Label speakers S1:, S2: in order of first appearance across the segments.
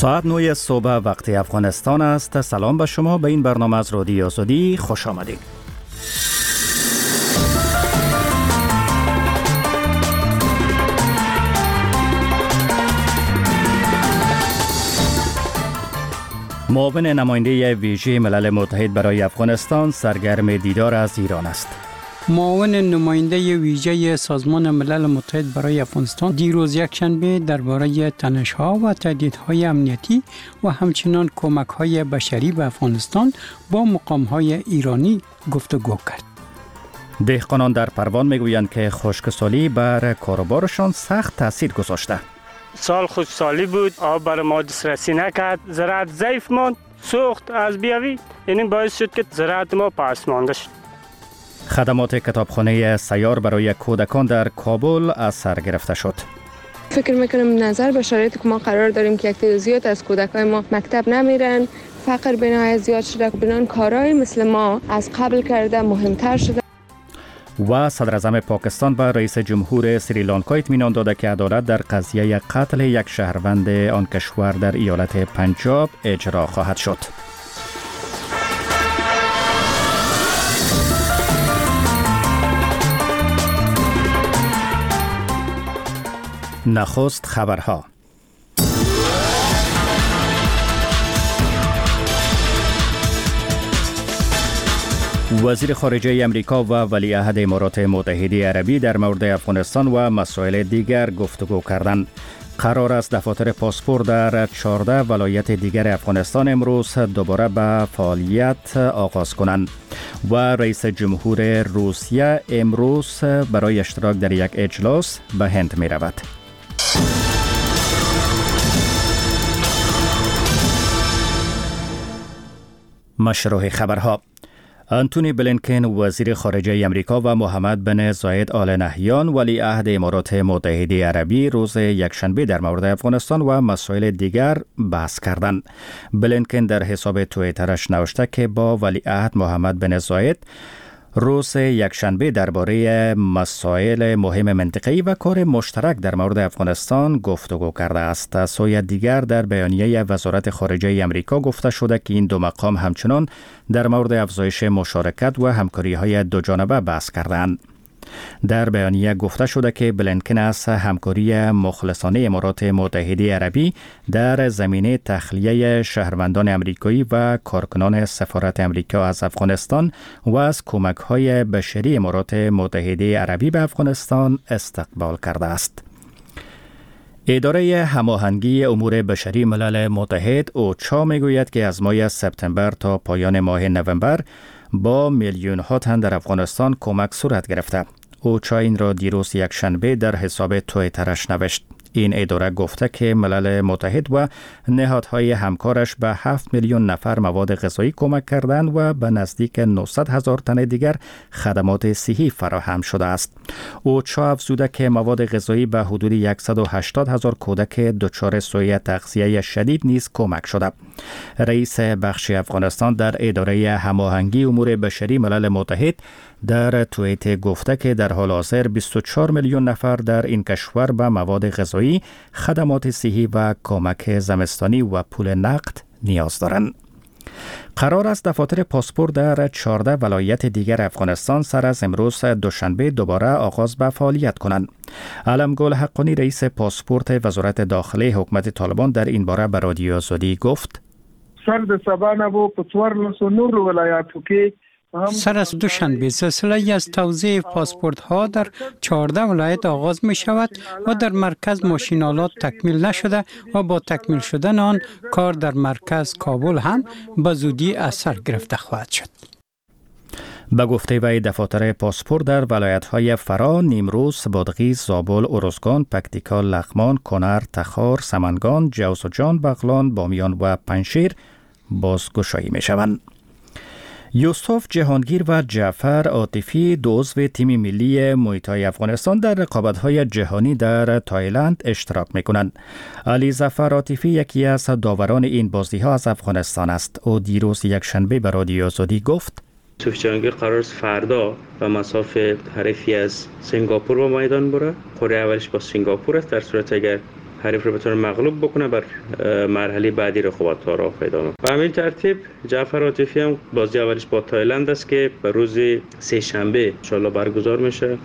S1: ساعت 9 صبح وقت افغانستان است. سلام به شما. به این برنامه از رادیو آزادی خوش آمدید. معاون نماینده ویژه ملل متحد برای افغانستان سرگرم دیدار از ایران است.
S2: معاون نماینده ویژه سازمان ملل متحد برای افغانستان دیروز یکشنبه درباره تنش‌ها و تهدیدهای امنیتی و همچنین کمک‌های بشری به افغانستان با مقام‌های ایرانی گفتگو کرد.
S1: دهقانان در پروان میگویند که خشکسالی بر کاروبارشان سخت تاثیر گذاشته.
S3: سال خشکسالی بود، آب بر ما دسترسی نکرد، زراعت ضعیف ماند، سوخت از بیاوی، این باعث شد که زراعت ما پس مانده شد.
S1: خدمات کتابخانه سیار برای کودکان در کابل از سر گرفته شد.
S4: فکر میکنم نظر به شرایطی که ما قرار داریم که یک تعداد زیاد از کودکای ما مکتب نمیرن، فقر بنای زیاد شده، بنان کارهای مثل ما از قبل کرده مهمتر شده.
S1: و صدر اعظم پاکستان به رئیس جمهور سریلانکا اطمینان داده که عدالت در قضیه قتل یک شهروند آن کشور در ایالت پنجاب اجرا خواهد شد. نخست خبرها. وزیر خارجه امریکا و ولیعهد امارات متحده عربی در مورد افغانستان و مسائل دیگر گفتگو کردند. قرار است دفاتر پاسپورت در 14 ولایت دیگر افغانستان امروز دوباره به فعالیت آغاز کنند و رئیس جمهور روسیه امروز برای اشتراک در یک اجلاس به هند می رود. مشروع خبرها. انتونی بلینکن وزیر خارجه امریکا و محمد بن زاید آل نهیان ولیعهد امارات متحده عربی روز یکشنبه در مورد افغانستان و مسائل دیگر بحث کردند. بلینکن در حساب توییترش نوشته که با ولیعهد محمد بن زاید روز یکشنبه درباره مسائل مهم منطقه‌ای و کار مشترک در مورد افغانستان گفتگو کرده است. از سوی دیگر در بیانیه وزارت خارجه امریکا گفته شده که این دو مقام همچنان در مورد افزایش مشارکت و همکاری‌های دوجانبه بحث کردند. در بیانیه گفته شده که بلینکن از همکاری مخلصانه امارات متحده عربی در زمینه تخلیه شهروندان امریکایی و کارکنان سفارت امریکا از افغانستان و از کمک‌های بشری امارات متحده عربی به افغانستان استقبال کرده است. اداره هماهنگی امور بشری ملل متحد اوچا میگوید که از ماه سپتامبر تا پایان ماه نوامبر با میلیون ها تن در افغانستان کمک صورت گرفته. اوچا این را دیروز یکشنبه در حساب توییترش نوشت. این اداره گفته که ملل متحد و نهادهای همکارش به 7 میلیون نفر مواد غذایی کمک کردند و به نزدیک 900,000 تن دیگر خدمات صحی فراهم شده است. اوچا افزوده که مواد غذایی به حدود 180,000 کودک دچار سوء تغذیه شدید نیز کمک شده. رئیس بخش افغانستان در اداره هماهنگی امور بشری ملل متحد در توییت گفته که در حال حاضر 24 میلیون نفر در این کشور به مواد غذایی، خدمات صحی و کمک زمستانی و پول نقد نیاز دارند. قرار است دفاتر پاسپورت در 14 ولایت دیگر افغانستان سر از امروز دوشنبه دوباره آغاز به فعالیت کنند. علمگل حقانی رئیس پاسپورت وزارت داخلی حکومت طالبان در این باره به رادیو آزادی گفت:
S5: سر د سبا نه و په 14 ولایاتو کې
S2: سر از دوشنبه سلسله از توزیع پاسپورت ها در 14 ولایت آغاز می شود و در مرکز ماشینالات تکمیل نشده و با تکمیل شدن آن کار در مرکز کابل هم به زودی اثر گرفته خواهد شد.
S1: به گفته وی دفاتر پاسپورت در ولایت‌های فرا، نیمروز، بادغیس، زابل، ارزگان، پکتیکا، لغمان، کنر، تخار، سمنگان، جوزجان، بغلان، بامیان و پنجشیر بازگشایی می شوند. یوسف جهانگیر و جعفر عاطفی دو عضو تیم ملی مویتای افغانستان در رقابت‌های جهانی در تایلند اشتراک می‌کنند. علی ظفر عاطفی یکی از داوران این بازی‌ها از افغانستان است. او دیروز یکشنبه به رادیو آزادی گفت:
S6: یوسف جهانگیر قرار است فردا به مسافه حریفی از سنگاپور به میدان بره. قرعه اولش با سنگاپور است. در صورت اگر حریف رو بتونه مغلوب بکنه بر مرحله بعدی رقابت‌ها راه پیدا کنه. به همین ترتیب جعفر عاطفی هم بازی اولش با تایلند است که به روز سه شنبه ان شاءالله برگزار میشه.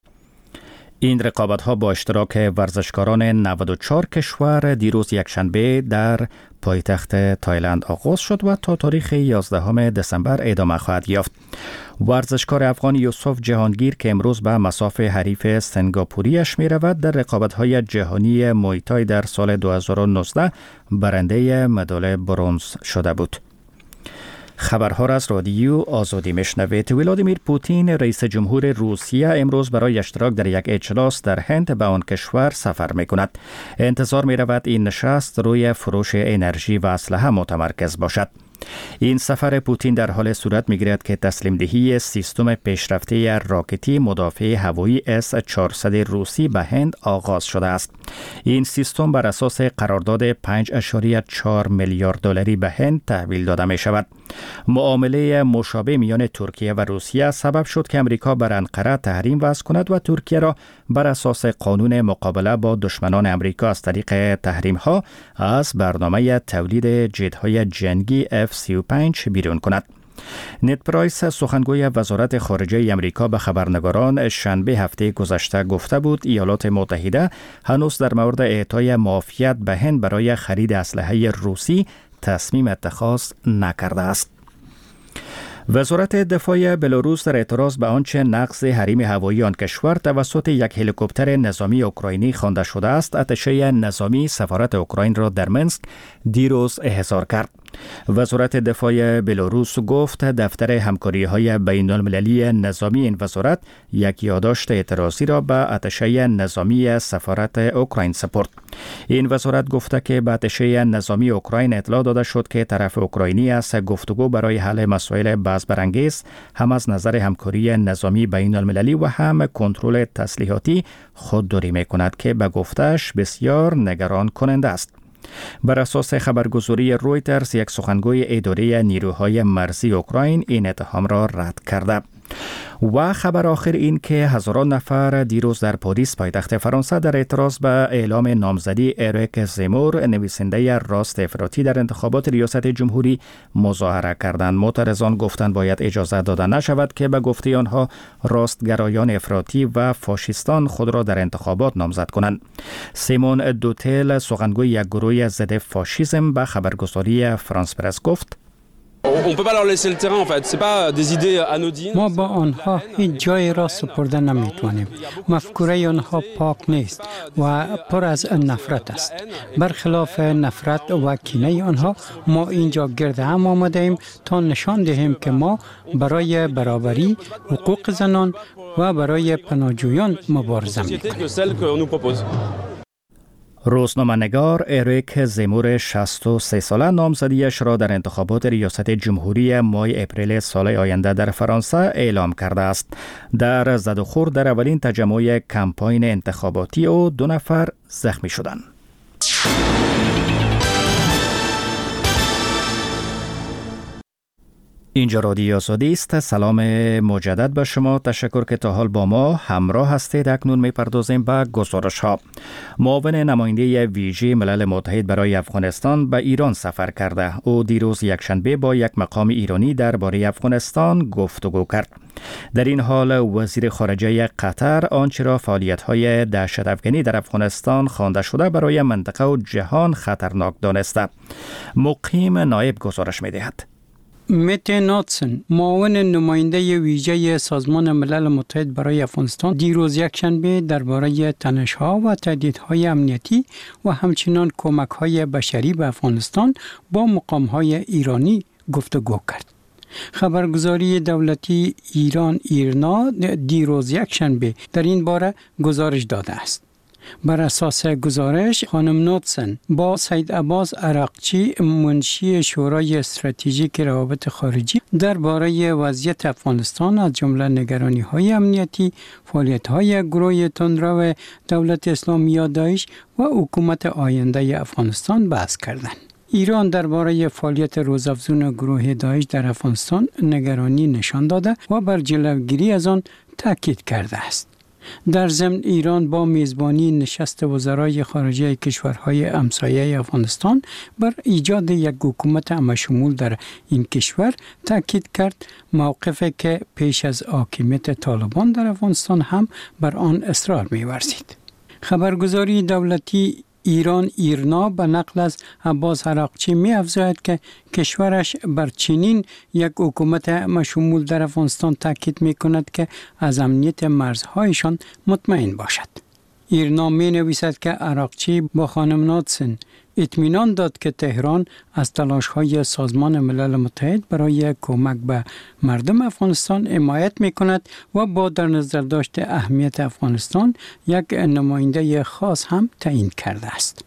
S1: این رقابت‌ها با اشتراک ورزشکاران 94 کشور دیروز یکشنبه در پایتخت تایلند آغاز شد و تا تاریخ 11 دسامبر ادامه خواهد یافت. ورزشکار افغان یوسف جهانگیر که امروز به مصاف حریف سنگاپوریش می رود در رقابت‌های جهانی مویتای در سال 2019 برنده مدال برنز شده بود. خبرها را از رادیو آزادی میشنوید. ولادیمیر پوتین رئیس جمهور روسیه امروز برای اشتراک در یک اجلاس در هند به آن کشور سفر می کند. انتظار می رود این نشست روی فروش انرژی و اسلحه متمرکز باشد. این سفر پوتین در حال صورت می‌گیرد که تسلیم دهی سیستم پیشرفته راکتی مدافع هوایی S-400 روسی به هند آغاز شده است. این سیستم بر اساس قرارداد 5.4 میلیارد دلاری به هند تحویل داده می شود. معامله مشابه میان ترکیه و روسیه سبب شد که امریکا بر انقره تحریم وضع کند و ترکیه را بر اساس قانون مقابله با دشمنان امریکا از طریق تحریم ها از برنامه تولید جت‌های جنگی F-35 بیرون کند. نت پرایس سخنگوی وزارت خارجه امریکا به خبرنگاران شنبه هفته گذشته گفته بود ایالات متحده هنوز در مورد اعطای معافیت به هند برای خرید اسلحه روسی تصمیم اتخاذ نکرده است. وزارت دفاع بلاروس در اعتراض به آنچه نقض حریم هوایی آن کشور توسط یک هلیکوپتر نظامی اوکراینی خوانده شده است، اتشه نظامی سفارت اوکراین را در منسک دیروز احضار کرد. وزارت دفاع بلاروس گفت دفتر همکاری‌های بین‌المللی نظامی این وزارت یک یادداشت اعتراضی را به اتشه نظامی سفارت اوکراین سپرد. این وزارت گفته که به اتشه نظامی اوکراین اطلاع داده شد که طرف اوکراینی از گفتگو برای حل مسائل بحث‌برانگیز هم از نظر همکاری نظامی بین‌المللی و هم کنترل تسلیحاتی خودداری می‌کند که به گفتش بسیار نگران کننده است. بر اساس خبرگزاری رویترز یک سخنگوی اداره نیروهای مرزی اوکراین این اتهام را رد کرده. و خبر آخر این که هزاران نفر دیروز در پاریس پایتخت فرانسه در اعتراض به اعلام نامزدی اریک زمور نویسنده راست افراطی در انتخابات ریاست جمهوری مظاهره کردند. معترضان گفتند باید اجازه داده نشود که به گفته آنها راستگرایان افراطی و فاشیستان خود را در انتخابات نامزد کنند. سیمون دوتل سخنگوی یک گروه ضد فاشیسم به خبرگزاری فرانس پرس گفت
S2: ما با آنها هیچ جای را سپرده نمیتوانیم. مفکوره آنها پاک نیست و پر از نفرت است. برخلاف نفرت و کینه آنها ما اینجا گرد هم آمده ایم تا نشان دهیم که ما برای برابری، حقوق زنان و برای پناهجویان مبارزه می‌کنیم.
S1: روزنامه‌نگار اریک زمور 63 ساله نامزدیش را در انتخابات ریاست جمهوری ماه اپریل سال آینده در فرانسه اعلام کرده است. در زد و خورد در اولین تجمع کمپاین انتخاباتی او 2 نفر زخمی شدند. اینجا رادیو آزادی است. سلام مجدد به شما. تشکر که تا حال با ما همراه هستید. اکنون می‌پردازیم به گزارش ها. معاون نماینده ویژه ملل متحد برای افغانستان به ایران سفر کرده. او دیروز یکشنبه با یک مقام ایرانی درباره افغانستان گفتگو کرد. در این حال وزیر خارجه قطر آنچه را فعالیت‌های دهشت افغانی در افغانستان خوانده شده برای منطقه و جهان خطرناک دانسته. مقیم نایب گزارش می‌دهد.
S2: مت ناتسن معاون نماینده ویژه سازمان ملل متحد برای افغانستان دیروز یکشنبه درباره تنش‌ها و تهدیدهای امنیتی و همچنین کمک‌های بشری به افغانستان با مقام‌های ایرانی گفتگو کرد. خبرگزاری دولتی ایران ایرنا دیروز یکشنبه در این باره گزارش داده است. بر اساس گزارش خانم نوتسن با سید عباس عراقچی منشی شورای استراتژیک روابط خارجی درباره وضعیت افغانستان از جمله نگرانی‌های امنیتی، فعالیت‌های گروه تندرو دولت اسلامی یا داعش و حکومت آینده افغانستان بحث کردند. ایران درباره فعالیت روزافزون گروه داعش در افغانستان نگرانی نشان داده و بر جلوگیری از آن تاکید کرده است. در ضمن ایران با میزبانی نشست وزرای خارجه کشورهای همسایه افغانستان بر ایجاد یک حکومت همشمول در این کشور تاکید کرد، موقفی که پیش از حاکمیت طالبان در افغانستان هم بر آن اصرار می‌ورزید. خبرگزاری دولتی ایران ایرنا به نقل از عباس عراقچی می افزاید که کشورش بر چنین یک حکومت مشمول در افغانستان تاکید می کند که از امنیت مرزهایشان مطمئن باشد. ایرنا می نویسد که عراقچی با خانم ناتسن اطمینان داد که تهران از تلاش‌های سازمان ملل متحد برای کمک به مردم افغانستان حمایت می‌کند و با در نظر داشت اهمیت افغانستان یک نماینده خاص هم تعیین کرده است.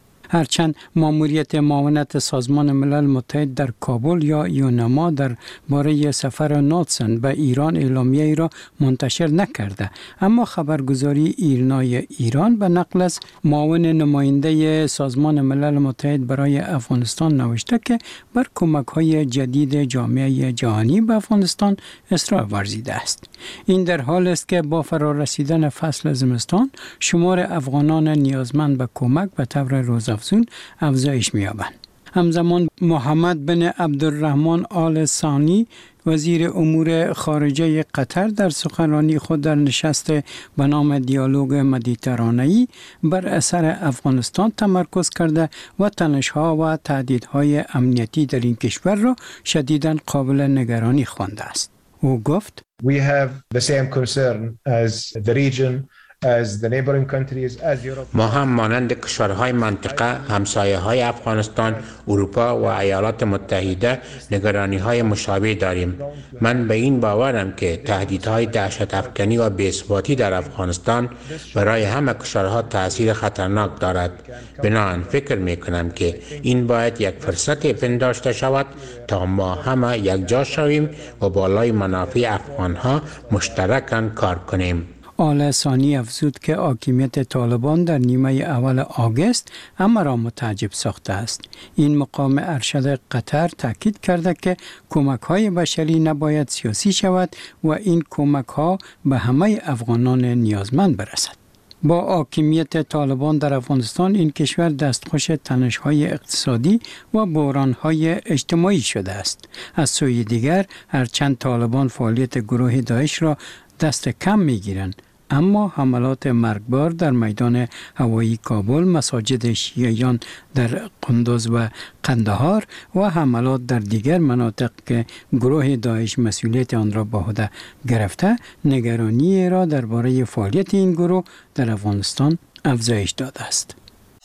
S2: هرچند ماموریت معاونت سازمان ملل متحد در کابل یا یونما در باره سفر ناتسن به ایران اعلامیه‌ای را منتشر نکرده، اما خبرگزاری ایرنای ایران به نقل از معاون نماینده سازمان ملل متحد برای افغانستان نوشته که بر کمک‌های جدید جامعه جهانی به افغانستان اصرار ورزیده است. این در حال است که با فرارسیدن فصل زمستان شمار افغانان نیازمند به کمک به طور روزافزون افزایش می‌یابند. همزمان محمد بن عبدالرحمن آل ثانی وزیر امور خارجه قطر در سخنرانی خود در نشست به نام دیالوگ مدیترانه‌ای بر اثر افغانستان تمرکز کرده و تنش‌ها و تهدیدهای امنیتی در این کشور را شدیداً قابل نگرانی خوانده است. او گفت:
S7: We have the same concern as the region, as the neighboring countries, as Europe.
S8: ما هم مانند کشورهای منطقه، همسایه‌های افغانستان، اروپا و ایالات متحده نگرانی‌های مشابه داریم. من به این باورم که تهدیدهای دهشت‌افکنی و بی‌ثباتی در افغانستان برای همه کشورها تأثیر خطرناک دارد. بنابراین فکر می‌کنم که این باید یک فرصت پنداشته شود تا ما همه یک جا شویم و بالای منافع افغان‌ها مشترکاً کار کنیم.
S2: آل ثانی افزود که حاکمیت طالبان در نیمه اول آگوست همه را متعجب ساخته است. این مقام ارشد قطر تاکید کرده که کمک‌های بشری نباید سیاسی شود و این کمک‌ها به همه افغانان نیازمند برسد. با حاکمیت طالبان در افغانستان این کشور دستخوش تنش‌های اقتصادی و بحران‌های اجتماعی شده است. از سوی دیگر هرچند طالبان فعالیت گروه داعش را دست کم می‌گیرند، اما حملات مرگبار در میدان هوایی کابل، مساجد شیعیان در قندوز و قندهار و حملات در دیگر مناطق که گروه داعش مسئولیت آن را به عهده گرفته، نگرانی را درباره فعالیت این گروه در افغانستان افزایش داده است.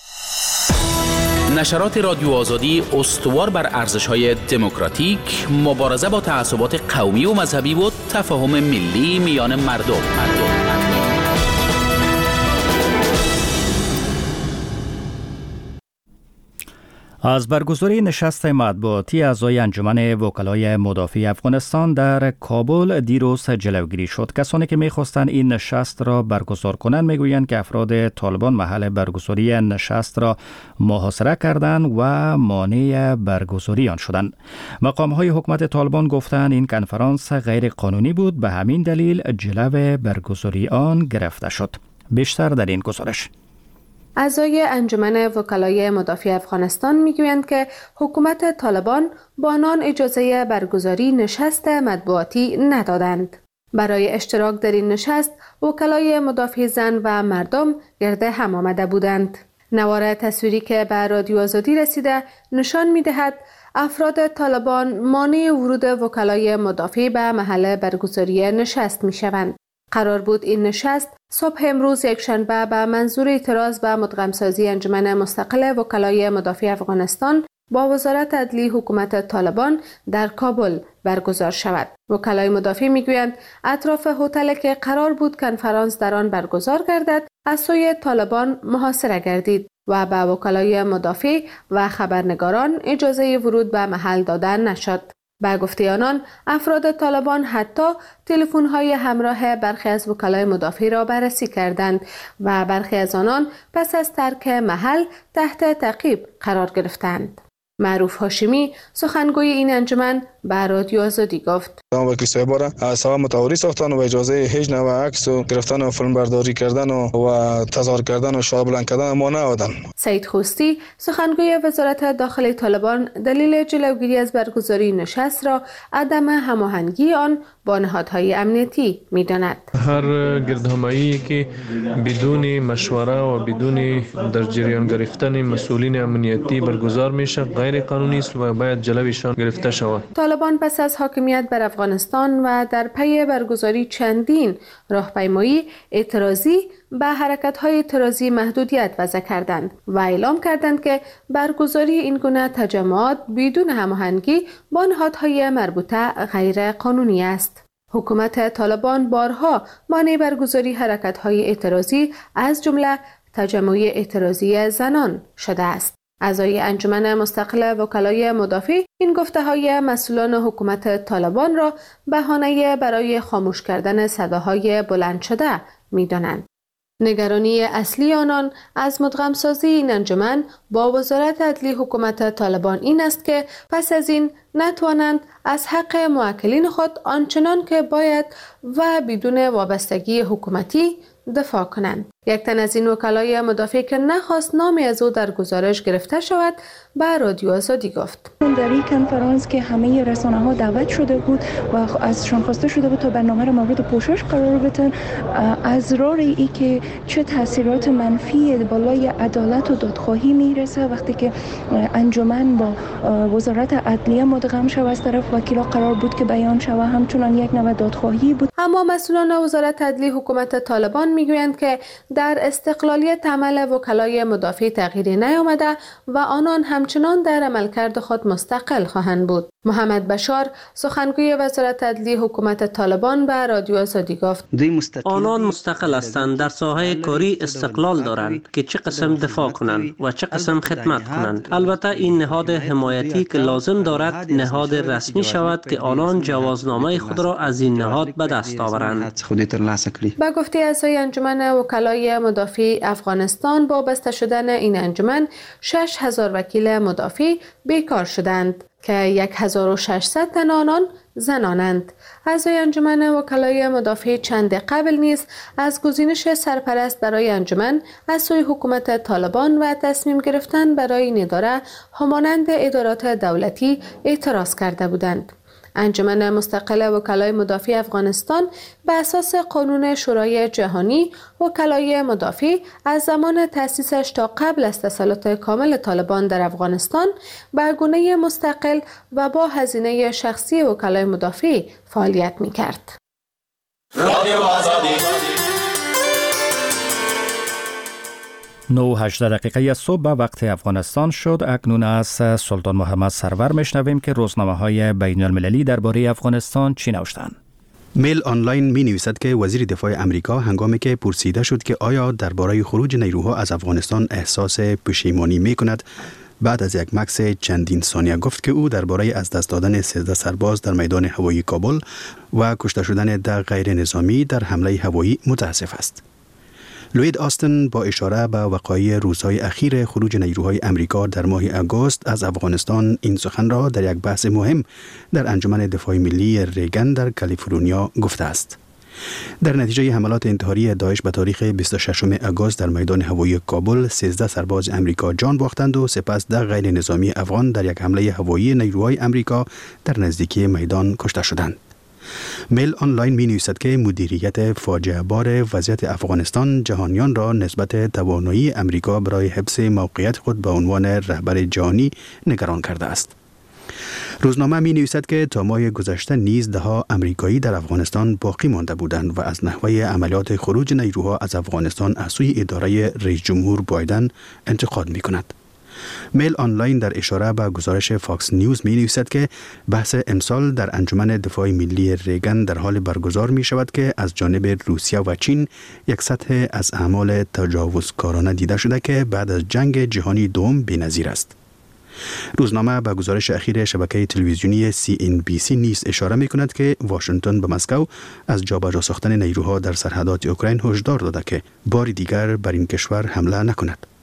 S9: نشرات رادیو آزادی استوار بر ارزش‌های دموکراتیک، مبارزه با تعصبات قومی و مذهبی و تفاهم ملی میان مردم.
S1: از برگزاری نشست مطبوعاتی اعضای انجمن وکلای مدافع افغانستان در کابل دیروز جلوگیری شد. کسانی که می‌خواستند این نشست را برگزار کنند میگویند که افراد طالبان محل برگزاری نشست را محاصره کردند و مانع برگزاری آن شدند. مقام‌های حکومت طالبان گفتند این کنفرانس غیر قانونی بود، به همین دلیل جلو برگزاری آن گرفته شد. بیشتر در این گزارش.
S10: اعضای انجمن وکلای مدافع افغانستان میگویند که حکومت طالبان با آنان اجازه برگزاری نشست مطبوعاتی ندادند. برای اشتراک در این نشست وکلای مدافع زن و مردم گرد هم آمده بودند. نوار تصویری که به رادیو آزادی رسیده نشان می‌دهد افراد طالبان مانع ورود وکلای مدافع به محل برگزاری نشست می‌شوند. قرار بود این نشست صبح امروز یکشنبه به منظور اعتراض به مدغم‌سازی انجمن مستقل وکلای مدافع افغانستان با وزارت عدلی حکومت طالبان در کابل برگزار شود. وکلای مدافع میگویند اطراف هتل که قرار بود کنفرانس در آن برگزار گردد از سوی طالبان محاصره گردید و به وکلای مدافع و خبرنگاران اجازه ورود به محل داده نشد. به گفته آنان افراد طالبان حتی تلفن‌های همراه برخی از وکلای مدافع را بررسی کردند و برخی از آنان پس از ترک محل تحت تعقیب قرار گرفتند. معروف هاشمی سخنگوی این انجمن به رادیو آزادی گفت:
S11: وکیل صاحباره سوا متواری ساختن و اجازه هیچ نوع عکس و گرفتن و فیلم برداری کردن و تظاهر کردن و شعار بلند کردن ما ندادن.
S10: سعید خوستی سخنگوی وزارت داخلی طالبان دلیل جلوگیری از برگزاری نشست را عدم هماهنگی آن با نهادهای امنیتی می‌داند.
S12: هر گردهمایی که بدون مشوره و بدون در جریان گرفتن مسئولین امنیتی برگزار میشه غیر قانونی است و باید جلویشان گرفته شود.
S10: طالبان پس از حاکمیت بر افغانستان و در پی برگزاری چندین راهپیمایی اعتراضی به حرکت‌های اعتراضی محدودیت وضع کردند و اعلام کردند که برگزاری این گونه تجمعات بدون هماهنگی با نهادهای مربوطه غیر قانونی است. حکومت طالبان بارها مانع برگزاری حرکت‌های اعتراضی از جمله تجمع اعتراضی زنان شده است. اعضای انجمن مستقل وکلای مدافع این گفته‌های مسئولان حکومت طالبان را بهانه برای خاموش کردن صداهای بلند شده می‌دانند. نگرانی اصلی آنان از مدغم‌سازی این انجمن با وزارت عدلی حکومت طالبان این است که پس از این نتوانند از حق موکلین خود آنچنان که باید و بدون وابستگی حکومتی دفاع کنند. یک تن از این وکلای مدافع که نخواست نامی از او در گزارش گرفته شود به رادیو آزادی گفت:
S13: در این کنفرانس که همه رسانه‌ها دعوت شده بود و ازشان خواسته شده بود تا برنامه را مورد پوشش قرار بدن، از ای که چه تاثیرات منفی بالای عدالت و دادخواهی میرسه وقتی که انجمن با وزارت عدلیه مدغم شود از طرف وکیلا قرار بود که بیان شود، همچنان یک نوع دادخواهی بود.
S10: اما مسئولان وزارت عدلی حکومت طالبان میگویند که در استقلالیت عمل وکلای مدافع تغییری نیامده و آنان همچنان در عملکرد خود مستقل خواهند بود. محمد بشار سخنگوی وزارت عدلی حکومت طالبان به رادیو آزادی گفت:
S14: آنان مستقل هستند، در ساحه کاری استقلال دارند که چه قسم دفاع کنند و چه قسم خدمت کنند. البته این نهاد حمایتی که لازم دارد نهاد رسمی شود که آنان جوازنامه خود را از این نهاد به دست آورند.
S10: با گفته اعضای انجمن وکلای مدافع افغانستان با بسته شدن این انجمن 6000 وکیل مدافع بیکار شدند که 1600 تن آنان زنانند. اعضای انجمن وکلای مدافع چند قبل نیز از گزینش سرپرست برای انجمن از سوی حکومت طالبان و تصمیم گرفتن برای این اداره همانند ادارات دولتی اعتراض کرده بودند. انجمن مستقل وکلای مدافع افغانستان به اساس قانون شورای جهانی وکلای مدافع از زمان تأسیسش تا قبل از تسلط کامل طالبان در افغانستان به گونه مستقل و با هزینه شخصی وکلای مدافع فعالیت می‌کرد.
S1: رادیو آزادی 9:18 دقیقه صبح به وقت افغانستان شد. اکنون از سلطان محمد سرور میشنویم که روزنامه‌های بین المللی درباره افغانستان چی نوشتند.
S15: میل آنلاین می نویسد که وزیر دفاع امریکا هنگامی که پرسیده شد که آیا درباره خروج نیروها از افغانستان احساس پشیمانی می کند، بعد از یک مکث چندین ثانیه گفت که او درباره از دست دادن 13 سرباز در میدان هوایی کابل و کشته شدن 10 غیر نظامی در حمله هوایی متاسف است. لوید آستن با اشاره به وقایع روزهای اخیر خروج نیروهای امریکا در ماه آگوست از افغانستان این سخن را در یک بحث مهم در انجمن دفاع ملی ریگن در کالیفرنیا گفته است. در نتیجه حملات انتحاری داعش به تاریخ 26 آگوست در میدان هوایی کابل 13 سرباز امریکا جان باختند و سپس 10 غیر نظامی افغان در یک حمله هوایی نیروهای امریکا در نزدیکی میدان کشته شدند. میل آنلاین می نویسد که مدیریت فاجعه بار وضعیت افغانستان جهانیان را نسبت توانایی امریکا برای حفظ موقعیت خود به عنوان رهبر جهانی نگران کرده است. روزنامه می نویسد که تا ماه گذشته نیز دهها امریکایی در افغانستان باقی مانده بودند و از نحوه عملیات خروج نیروها از افغانستان از سوی اداره رئیس جمهور بایدن انتقاد می کند. میل آنلاین در اشاره به گزارش فاکس نیوز می نویسد که بحث امسال در انجمن دفاع ملی ریگن در حال برگزار می شود که از جانب روسیه و چین یک سطح از اعمال تجاوزکارانه دیده شده که بعد از جنگ جهانی دوم بی‌نظیر است. روزنامه به گزارش اخیر شبکه تلویزیونی CNBC نیز اشاره می کند که واشنگتن به مسکو از جابجا ساختن نیروها در سرحدات اوکراین هشدار داده که بار دیگر بر این کشور حمله نکند.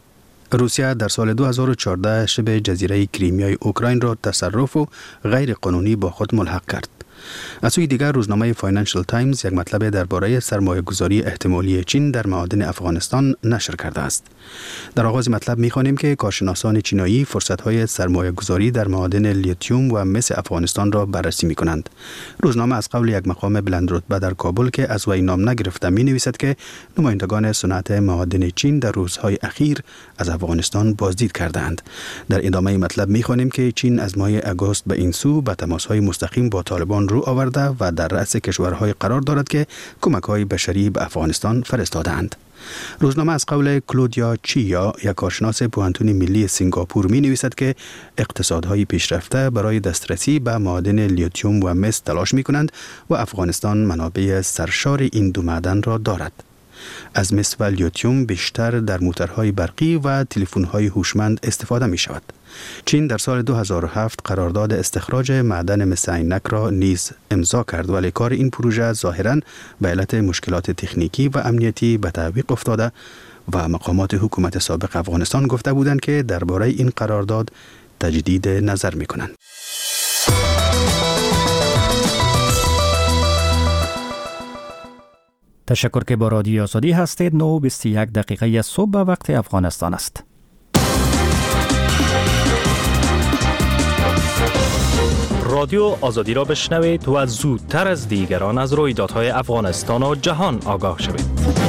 S15: روسیه در سال 2014 شبه جزیره کریمیای اوکراین را تصرف و غیر قانونی با خود ملحق کرد. از سوی دیگر روزنامه فاینانشل تایمز یک مطلب درباره سرمایه‌گذاری احتمالی چین در معادن افغانستان نشر کرده است. در آغاز مطلب می‌خوانیم که کارشناسان چینایی فرصت‌های سرمایه‌گذاری در معادن لیتیوم و مس افغانستان را بررسی می‌کنند. روزنامه از قول یک مقام بلندرتبه در کابل که از وی نام نگرفته می‌نویسد که نمایندگان صنعت معادن چین در روزهای اخیر از افغانستان بازدید کردند. در ادامه مطلب می‌خوانیم که چین از ماه آگوست به این سو به تماس‌های مستقیم با طالبان رو آورده و در رأس کشورهای قرار دارد که کمک‌های بشری به افغانستان فرستاده‌اند. روزنامه از قول کلودیا چیا، یک کارشناس پوهنتون ملی سنگاپور می نویسد که اقتصادهای پیشرفته برای دسترسی به معادن لیتیوم و مس تلاش می کنند و افغانستان منابع سرشار این دو معدن را دارد. از مس و لیتیوم بیشتر در موتورهای برقی و تلفن‌های هوشمند استفاده می شود. چین در سال 2007 قرارداد استخراج معدن مس عینک را نیز امضا کرد، ولی کار این پروژه ظاهراً به علت مشکلات تکنیکی و امنیتی به تعویق افتاده و مقامات حکومت سابق افغانستان گفته بودند که درباره این قرارداد تجدید نظر می کنند.
S1: تشکر که با رادیو آزادی هستید. 9:21 صبح به وقت افغانستان است.
S16: رادیو آزادی را بشنوید و زودتر از دیگران از رویدادهای افغانستان و جهان آگاه شوید.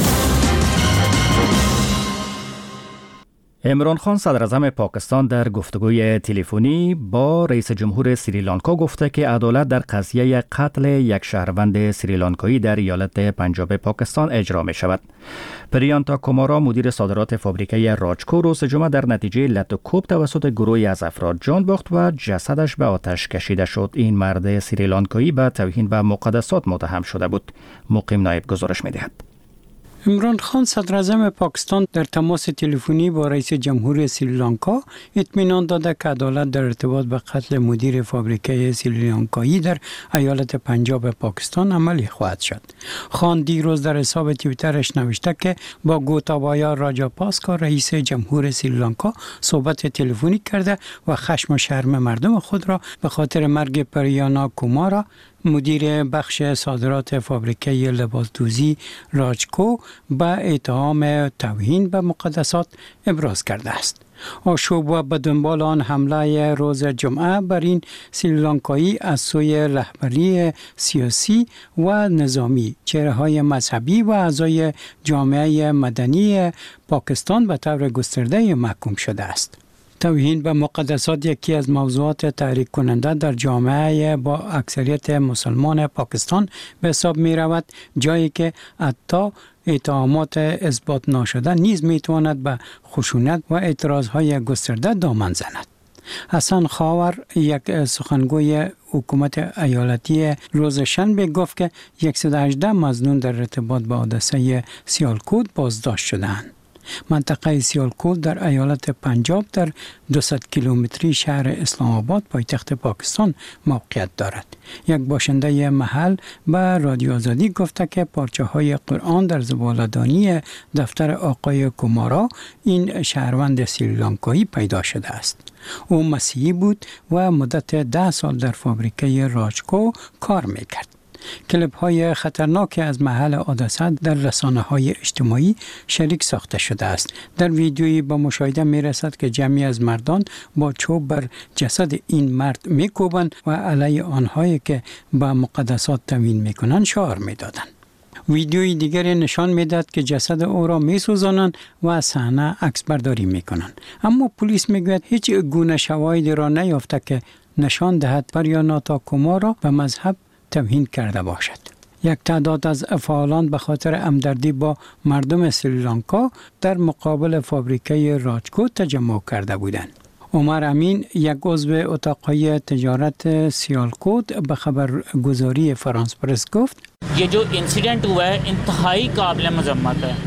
S1: عمران خان صدر اعظم پاکستان در گفتگوی تلفنی با رئیس جمهور سریلانکا گفته که عدالت در قضیه قتل یک شهروند سریلانکایی در ایالت پنجاب پاکستان اجرا می شود. پریانتا کومارا مدیر صادرات فابریکه راجکو روز جمعه در نتیجه لط و کوب توسط گروهی از افراد جان باخت و جسدش به آتش کشیده شد. این مرد سریلانکایی به توهین به مقدسات متهم شده بود. مقیم نایب گزارش می دهد.
S2: عمران خان صدر اعظم پاکستان در تماس تلفنی با رئیس جمهور سریلانکا اطمینان داده که عدالت در ارتباط به قتل مدیر فابریکه سریلانکایی در ایالت پنجاب پاکستان عملی خواهد شد. خان دیروز در حساب توییترش نوشته که با گوتابایا راجاپاسکا رئیس جمهور سریلانکا صحبت تلفنی کرده و خشم و شرم مردم خود را به خاطر مرگ پریانا کومارا مدیر بخش صادرات فابریکه لباسدوزی راجکو به اتهام توهین به مقدسات ابراز کرده است. آشوب و به دنبال آن حمله روز جمعه بر این سریلانکایی از سوی رهبری سیاسی و نظامی، چهره‌های مذهبی و اعضای جامعه مدنی پاکستان به طور گسترده محکوم شده است. توهین به مقدسات یکی از موضوعات تحریک کننده در جامعه با اکثریت مسلمان پاکستان به حساب می رود، جایی که حتی اتهامات اثبات ناشده نیز می تواند به خشونت و اعتراضهای گسترده دامن زند. حسن خاور، یک سخنگوی حکومت ایالتی، روز شنبه گفت که 118 مظنون در ارتباط با حادثه سیالکوت بازداشت شدند. منطقه سیالکوت در ایالت پنجاب در 200 کیلومتری شهر اسلام آباد پایتخت پاکستان موقعیت دارد. یک باشنده محل به رادیو آزادی گفته که پارچه های قرآن در زباله‌دانی دفتر آقای کومارا، این شهروند سریلانکایی، پیدا شده است. او مسیحی بود و مدت 10 سال در فابریکه راجکو کار میکرد. کلیپ های خطرناک از محل حادثه در رسانه های اجتماعی شریک ساخته شده است. در ویدیویی به مشاهده می رسد که جمعی از مردان با چوب بر جسد این مرد می کوبند و علیه آنهایی که به مقدسات توهین می کنند شعار می دادند. ویدیوی دیگری نشان می دهد که جسد او را می سوزانند و از صحنه عکس برداری می کنند. اما پلیس می گوید هیچ گونه شواهدی را نیافته که نشان دهد پریانا کومارا به مذهب توهین کرده باشد. یک تعداد از فعالان به خاطر همدردی با مردم سریلانکا در مقابل فابریکه راجکو تجمع کرده بودند. عمر امین، یک عضو اتاقهای تجارت سیالکوت، به خبرگزاری فرانس پرس گفت:
S17: ये जो इंसिडेंट हुआ है इंतहाई काबिल मजम्मत है.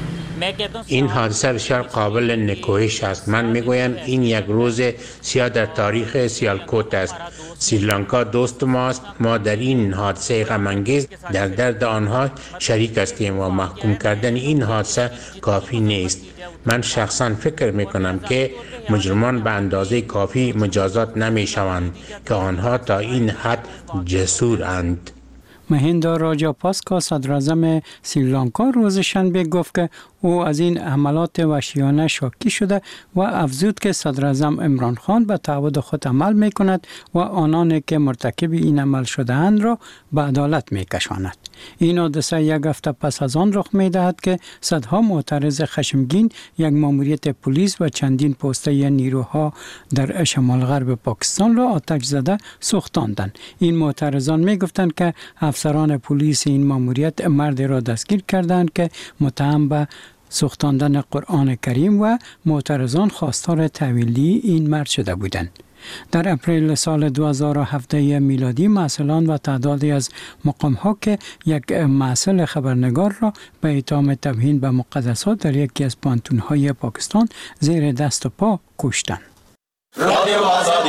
S8: این حادثه بسیار قابل نکوهش است. من میگویم این یک روز سیاه در تاریخ سیالکوت است. سریلانکا دوست ماست. ما در این حادثه غم انگیز در درد آنها شریک هستیم و محکوم کردن این حادثه کافی نیست. من شخصا فکر می کنم که مجرمان به اندازه کافی مجازات نمی شوند که آنها تا این حد جسورند.
S2: مهیندا راجاپاسکا صدراعظم سریلانکا روز شنبه گفت که او از این حملات وحشیانه شاکی شده و افزود که صدراعظم عمران خان به تعهد خود عمل می کند و آنانی که مرتکب این عمل شده‌اند را به عدالت می کشاند. این حادثه یک هفته پس از آن رخ می دهد که صدها معترض خشمگین یک ماموریت پلیس و چندین پسته نیروها در شمال غرب پاکستان را آتش زده سوختاندند. این معترضان می گفتند که افسران پلیس این ماموریت مرد را دستگیر کردند که متهم به سوختاندن قرآن کریم و معترضان خواستار تحویلی این مرد شده بودند. در اپریل سال 2017 میلادی مسئولان و تعدادی از مقام‌ها که یک مسئول خبرنگار را به اتهام توهین به مقدسات در یکی از پانتون‌های پاکستان زیر دست و پا کشتند. رادیو آزادی.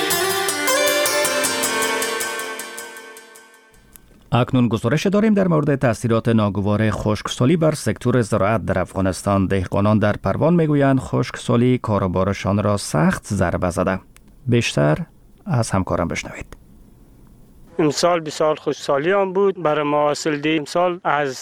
S1: اکنون گزارش داریم در مورد تاثیرات ناگوار خشکسالی بر سکتور زراعت در افغانستان. دهقانان در پروان میگویند خشکسالی کاروبارشان را سخت ضربه زده. بیشتر از همکارم بشنوید.
S3: امسال بسیار خشکسالی هم بود. برای محاصل دی امسال از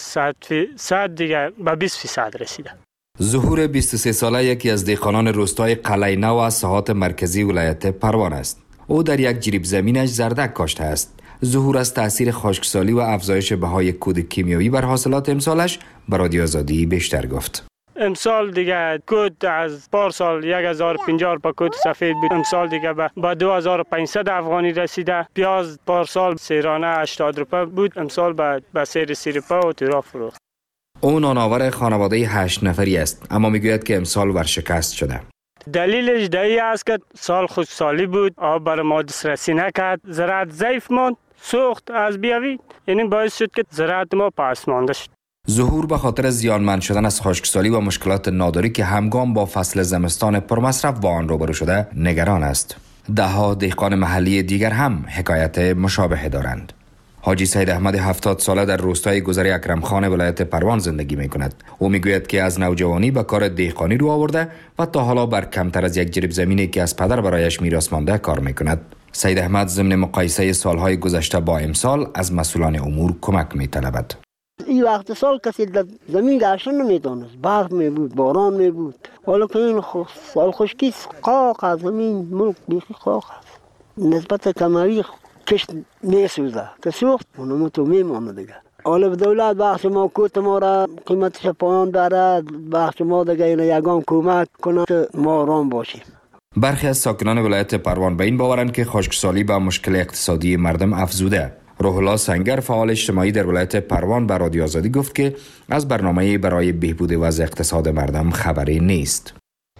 S3: 100% دیگه به 20% رسیده.
S18: ظهور 23 ساله یکی از دهقانان روستای قلعه نو و ساحات مرکزی ولایت پروان است. او در یک جریب زمینش زردک کاشته است. ظهور از تأثیر خشکسالی و افزایش بهای کود کیمیایی بر حاصلات امسالش بر رادیو آزادی بیشتر گفت.
S3: امسال دیگه کود از پارسال 1050 روپیه کود سفید بود. امسال دیگه به 2500 افغانی رسیده. پیاز پارسال سیرانه 80 روپیه بود. امسال به 30 روپیه و تیرا فروخت.
S18: او نانآور خانواده 8 نفری است، اما میگوید که امسال ورشکست شده.
S3: دلیلش دایی است که سال خشکسالی بود، آب بر ما دسترسی نکرد، زراعت ضعیف ماند، سوخت از بیاوید. یعنی باعث شد که زراعت ما پس مانده شد.
S18: ظهور به خاطر زیانمند شدن از خشکسالی و مشکلات ناداری که همگام با فصل زمستان پرمصرف با آن روبرو شده نگران است. ده‌ها دهقان محلی دیگر هم حکایت مشابه دارند. حاجی سید احمد 70 ساله در روستای گذر اکرم خان ولایت پروان زندگی می کند. او میگوید که از نوجوانی به کار دهقانی رو آورده و تا حالا بر کمتر از یک جریب زمینی که از پدر برایش میراث مانده کار می کند. سید احمد ضمن مقایسه سالهای گذشته با امسال از مسئولان امور کمک می طلبد.
S19: این وقت سال کسی در زمین گشتن نمیتونست، برف می بود، باران می بود. حالا که این سال خشکی قاق از زمین ملک بیخی قاق است. نسبت کمری کشت نیسوزه که سوخت اونمو تو میمانه دیگه. حالا به دولت بخش ما کوت ما را قیمتش پایان داره، بخش ما دیگه این یگان کمک کنه که ما آرام باشیم.
S18: برخی از ساکنان ولایت پروان به این باورند که خشکسالی به مشکل اقتصادی مردم افزوده. روح الله سنگر فعال اجتماعی در ولایت پروان به رادیو آزادی گفت که از برنامه برای بهبود وضع اقتصاد مردم خبری نیست.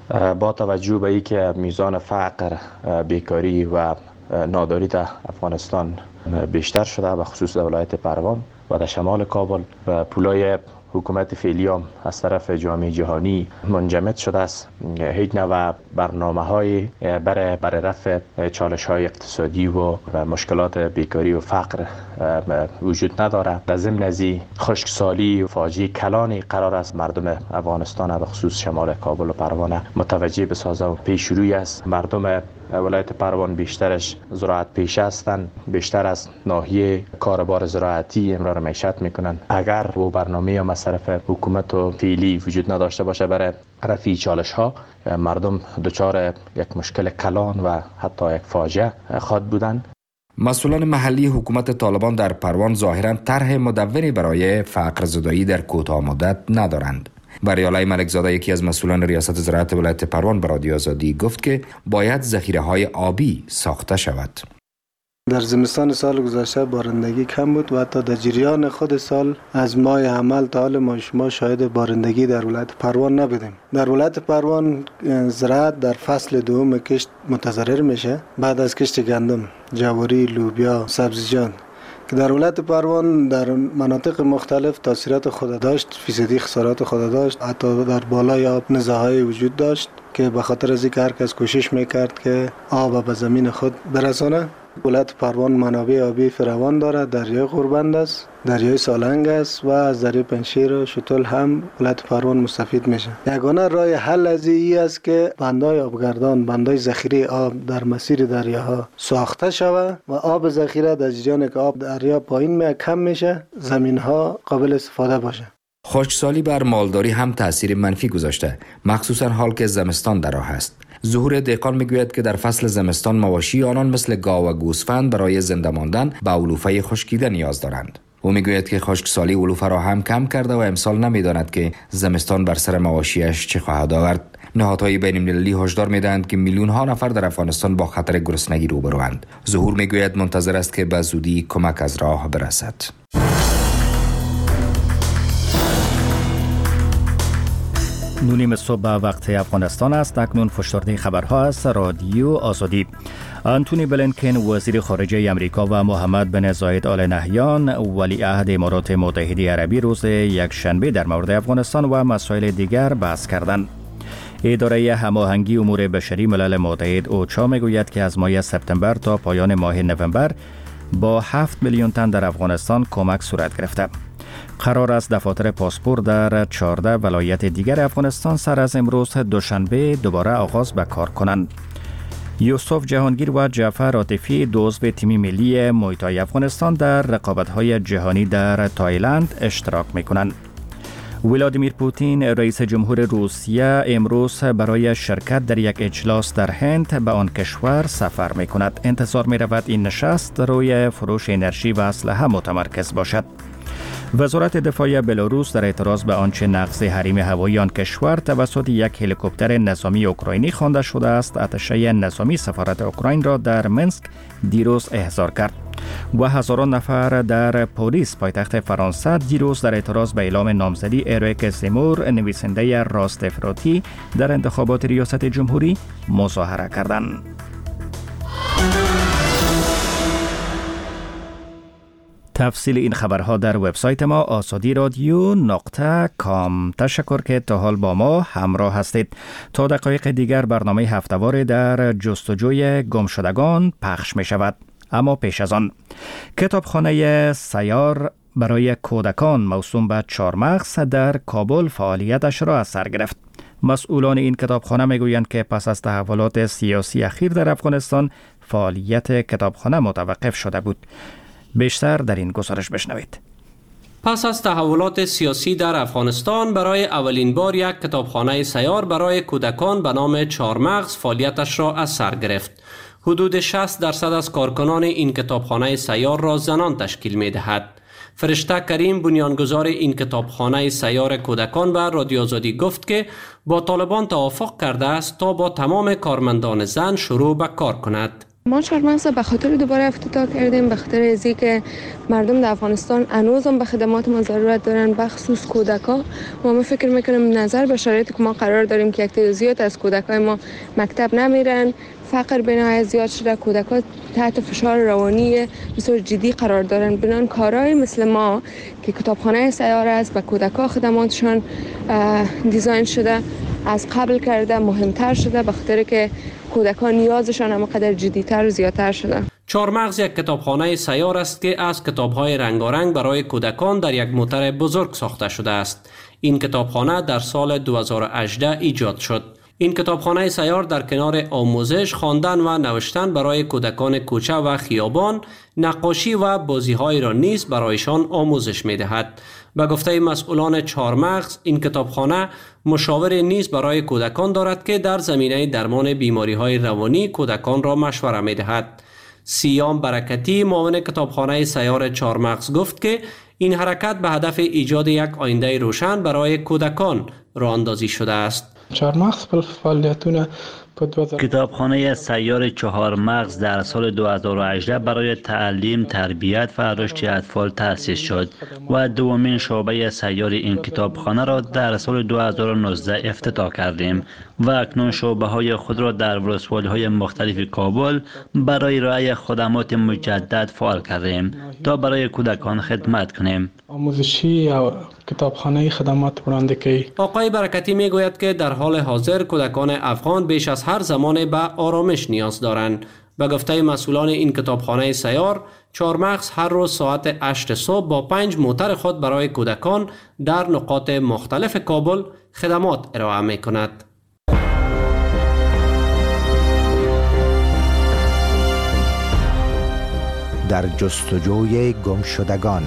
S20: با توجه به اینکه میزان فقر، بیکاری و ناداری در افغانستان بیشتر شده به خصوص در ولایت پروان و در شمال کابل و پولای حکومت فعلی هم از طرف جامعه جهانی منجمد شده است. هیچ نوع برنامه‌های برای رفع چالش‌های اقتصادی و مشکلات بیکاری و فقر وجود ندارد. در ضمن از خشکسالی و فاجعه کلانی قرار است مردم افغانستان به خصوص شمال کابل و پروانه متوجه بسازه و پیش روی است. مردم ولایت پروان بیشترش زراعت پیشه هستند، بیشتر از ناحیه کاربار زراعتی امرار معیشت میکنند. اگر و برنامه یا مصرف حکومت و فعلی وجود نداشته باشه برای رفع چالش ها، مردم دچار یک مشکل کلان و حتی یک فاجعه خواهد بودند.
S18: مسئولان محلی حکومت طالبان در پروان ظاهراً طرح مدونی برای فقر زدایی در کوتاه مدت ندارند. بریالای ملکزاده یکی از مسئولان ریاست زراعت ولایت پروان به رادیو آزادی گفت که باید ذخیره‌های آبی ساخته شود.
S21: در زمستان سال گذشته بارندگی کم بود و حتی در جریان خود سال از ماه حمل تا حال ما شما شاهد بارندگی در ولایت پروان نبودیم. در ولایت پروان زراعت در فصل دوم کشت متضرر میشه بعد از کشت گندم، جواری، لوبیا، سبزیجات که در ولایت پروان در مناطق مختلف تاثیرات خود داشت، فیصدی خسارات خود داشت، حتی در بالای آب نزاع‌های وجود داشت که به خاطر از اینکه هر کس کوشش میکرد که آب به زمین خود برسانه ولایت پروان منابع آبی فراوان دارد، دریای غوربند است، دریای سالنگ است و از دریای پنشیر و شتل هم ولایت پروان مستفید میشه. یگانه راه حل از این است که بندهای آبگردان، بندهای ذخیره آب در مسیر دریاها ساخته شود و آب ذخیره در جریان که آب دریا پایین کم میشه، زمینها قابل استفاده باشه.
S18: خشکسالی بر مالداری هم تأثیر منفی گذاشته، مخصوصا حال که زمستان در راه است. ظهور دهقان میگوید که در فصل زمستان مواشی آنان مثل گاو و گوسفند برای زنده ماندن به علوفه خشکیده نیاز دارند. او میگوید که خشکسالی علوفه را هم کم کرده و امسال نمیداند که زمستان بر سر مواشیش چه خواهد آورد. نهادهای بین المللی هشدار میدهند که میلیون ها نفر در افغانستان با خطر گرسنگی روبروند. ظهور میگوید منتظر است که به زودی کمک از راه برسد.
S1: نونیم صبح وقت افغانستان است. اکنون فشرده خبرها است. رادیو آزادی. آنتونی بلینکن وزیر خارجه امریکا و محمد بن زاید آل نهیان ولیعهد امارات متحده عربی روز یکشنبه در مورد افغانستان و مسائل دیگر بحث کردند. اداره هماهنگی امور بشری ملل متحد اوچا میگوید که از ماه سپتامبر تا پایان ماه نوامبر با 7 میلیون تن در افغانستان کمک صورت گرفته. قرار است دفاتر پاسپورت در 14 ولایت دیگر افغانستان سر از امروز دوشنبه دوباره آغاز به کار کنند. یوسف جهانگیر و جعفر عاطفی دو عضو تیم ملی موی افغانستان در رقابت‌های جهانی در تایلند اشتراک می‌کنند. ولادیمیر پوتین رئیس جمهور روسیه امروز برای شرکت در یک اجلاس در هند به آن کشور سفر می‌کند. انتظار می‌رود این نشست روی فروش انرژی و اسلحه متمرکز باشد. وزارت دفاع بلاروس در اعتراض به آنچه نقض حریم هوایی آن کشور توسط یک هلیکوپتر نظامی اوکراینی خوانده شده است، اتشه نظامی سفارت اوکراین را در منسک دیروز احضار کرد و هزاران نفر در پاریس پایتخت فرانسه دیروز در اعتراض به اعلام نامزدی اریک زمور نویسنده راست افراطی در انتخابات ریاست جمهوری مظاهره کردند. تفصیل این خبرها در وبسایت ما azadi.radio.com. تشکر که تا حال با ما همراه هستید. تا دقایق دیگر برنامه هفته‌وار در جستجوی گمشدگان پخش می شود. اما پیش از آن کتابخانه سیار برای کودکان موسوم به چهارمغز در کابل فعالیتش را از سر گرفت. مسئولان این کتابخانه میگویند که پس از تحولات سیاسی اخیر در افغانستان فعالیت کتابخانه متوقف شده بود. بیشتر در این گزارش بشنوید.
S14: پس از تحولات سیاسی در افغانستان برای اولین بار یک کتابخانه سیار برای کودکان به نام چهارمغز فعالیتش را از سر گرفت. حدود 60% از کارکنان این کتابخانه سیار را زنان تشکیل می دهد. فرشته کریم بنیانگذار این کتابخانه سیار کودکان به رادیو آزادی گفت که با طالبان توافق کرده است تا با تمام کارمندان زن شروع به کار کند.
S4: ما چهارمغز به خاطر دوباره افتتاح کردیم، به خاطر ازی که مردم در افغانستان هنوزم به خدمات ما ضرورت دارن، به خصوص کودکا. و ما فکر میکنیم نظر به شرایطی که ما قرار داریم که یک تعداد زیاد از کودکای ما مکتب نمیرن، فقر بین‌نهایت زیاد شده، کودکا تحت فشار روانی بسیار جدی قرار دارن. بنان کارهای مثل ما که کتابخانه سیار است، به کودکا خدماتشان دیزاین شده، از قبل کرده مهمتر شده، به خاطر که کودکان نیازشان همقدر جدی‌تر و زیادتر شده.
S14: چهارمغز یک کتابخانه سیار است که از کتاب‌های رنگارنگ برای کودکان در یک موتر بزرگ ساخته شده است. این کتابخانه در سال 2018 ایجاد شد. این کتابخانه سیار در کنار آموزش، خواندن و نوشتن برای کودکان کوچه و خیابان، نقاشی و بازی‌های را نیز برایشان آموزش می‌دهد. به گفته مسئولان چهارمغز، این کتابخانه مشاور نیز برای کودکان دارد که در زمینه درمان بیماری‌های روانی کودکان را مشوره می‌دهد. سیام برکتی معاون کتابخانه سیار چهارمغز گفت که این حرکت به هدف ایجاد یک آینده روشن برای کودکان راه اندازی شده است.
S22: چهارمغز فعالیتونه
S23: کتابخانه سیار چهارمغز در سال 2018 برای تعلیم، تربیت و رشد اطفال تأسیس شد و دومین شعبه سیار این کتابخانه را در سال 2019 افتتاح کردیم و اکنون شعبه های خود را در ولسوالی های مختلف کابل برای ارائه خدمات مجدد فعال کردیم تا برای کودکان خدمت کنیم.
S22: آموزشی یا کتابخانه خدمات برندگی.
S14: آقای برکتی میگوید که در حال حاضر کودکان افغان بیش از هر زمان به آرامش نیاز دارند.
S5: به گفته مسئولان این کتابخانه سیار، چهارمغز هر روز ساعت 8 صبح با 5 موتر خود برای کودکان در نقاط مختلف کابل خدمات ارائه می کند.
S6: در جستجوی گمشدگان.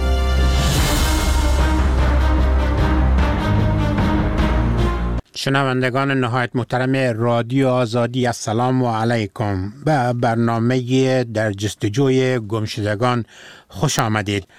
S7: شنوندگان نهایت محترم رادیو آزادی، السلام علیکم. به برنامه در جستجوی گمشدگان خوش آمدید.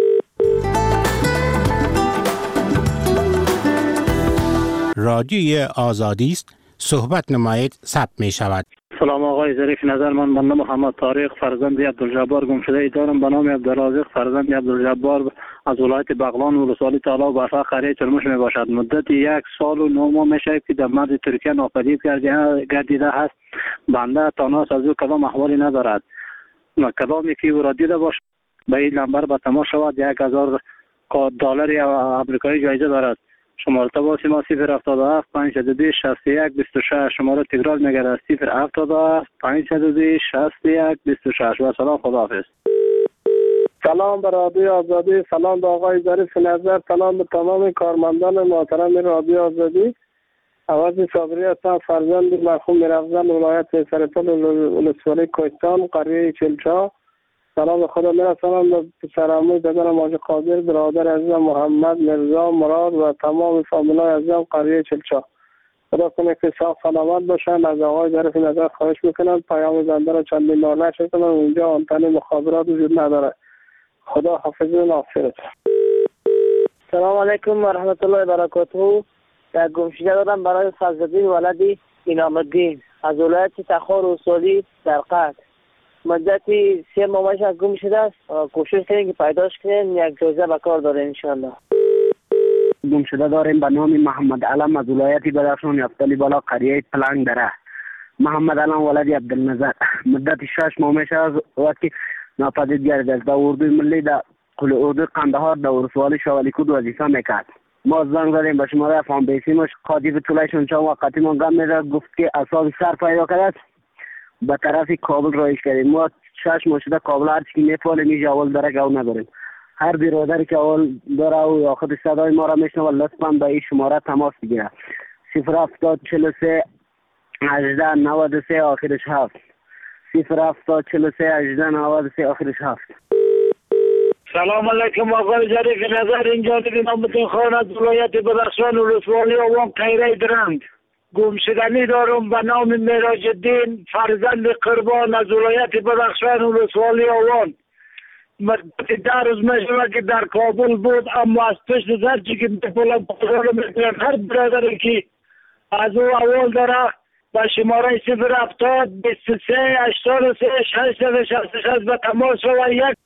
S7: رادیوی آزادی است، صحبت نمایید ثبت می شود.
S24: سلام آقای ظریف نظر، من بنده محمد طارق فرزند عبدالجبار گمشده ای دارم به نام عبدالرازق فرزند عبدالجبار از ولایت بغلان ولسوالی تالا و برفا قریه چرموش می باشد. مدت 1 سال و 9 ماه می شود که در مرز ترکیه ناپدید گردیده است. بنده تاناس از او کدام احوالی ندارد. کدامی که او را دیده باشد به این نمبر به تماس شود. 1000 دلار آمریکایی جایزه دارد. شماره تماس ما 077 522 61 26. شماره تکرار میگردد 077 522 61 26. و سلام، خداحافظ.
S25: سلام به رادیو آزادی، سلام به آقای ظریف نظر، سلام به تمام کارمندان محترم رادیو آزادی. عوض صابری هستم، فرزند مرحوم میرافزن ولایت سرپل ولسوالی کوهستان قریه چلچا. سلام به خدا میرسانم به پسرعموی دادن ماجد قادر، برادر عزیزم محمد مرزا مراد و تمام فامیلای عزیزم قریه چلچا. خدا کنه که صاف سلامت باشن. از آقای ظریف نظر خواهش میکنم پیام زنده را چندین بار نشر کنن، اونجا آنتن مخابرات وجود نداره. خدا حافظ و ناصرت.
S26: سلام علیکم و رحمت الله و برکاته. در گمشده دادم برای فضل‌الدین ولد اینام الدین از ولایت تخار وصالی در قطر. مدتی 3 ماه از گم شده است. کوشش کنیم که پیداش کنیم، یک جایزه به کار داره انشالله.
S24: گم شده داریم به نام محمد علم از ولایت بدخشان یفتلی بالا قریه پلنگ دره. محمد علم ولد عبدالنظر مدت 6 ماه میشه از وقتی ناپدید گردیده است. در اردوی ملی در اردوی قندهار در ولسوالی شوالیکود وظیفه میکرد. ما زنگ زدیم به شماره افغان بیسیمش، قاضی طولایشون چند وقتی ما گم میره گفت که اصاب سر پیدا کرد به طرف کابل رایش کردیم. ما 6 ماه شده کابل هر چی میپالیم اینجا اول داره گو نداریم. هر برادری که اول داره و آخر صدای ما را میشنه و لطفا به این شماره تماس بگیره 070 43 18 93 آخرش 7 070 43 18 93 آخرش 7.
S25: سلام علیکم آقای ظریف نظر، اینجا دیدیم امتون خان از ولایت بدخشان ولسوالی آوان قیره درند. گمشدنی دارم به نام معراج الدین فرزند قربان از ولایت بدخشان ولسوالی آوان. مدت 10 روز میشود که در کابل بود، اما از پشت زرچی که میپولم پاسار میکنم. هر برادری که از او اول داره به شماره 070 23 83 666 به تماس شود. یک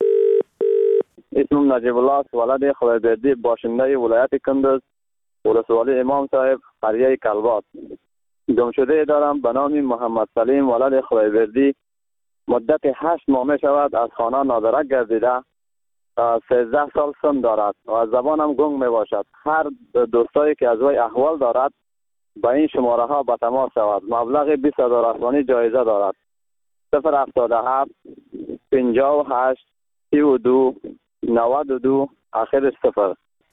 S27: اسمم نجیب الله است، ولد خدایبردی باشنده ولایت کندز ولسوالی امام صاحب قریه کلبات. گمشده دارم به نام محمد سلیم ولد خدایبردی. مدت 8 ماه می شود از خانه نادرک گردیده. 13 سال سن دارد و از زبانم گنگ می باشد. هر دوستایی که از وی احوال دارد به این شماره ها به تماس شود. مبلغ 20,000 افغانی جایزه دارد. 077 58 32 92 آخرش 0.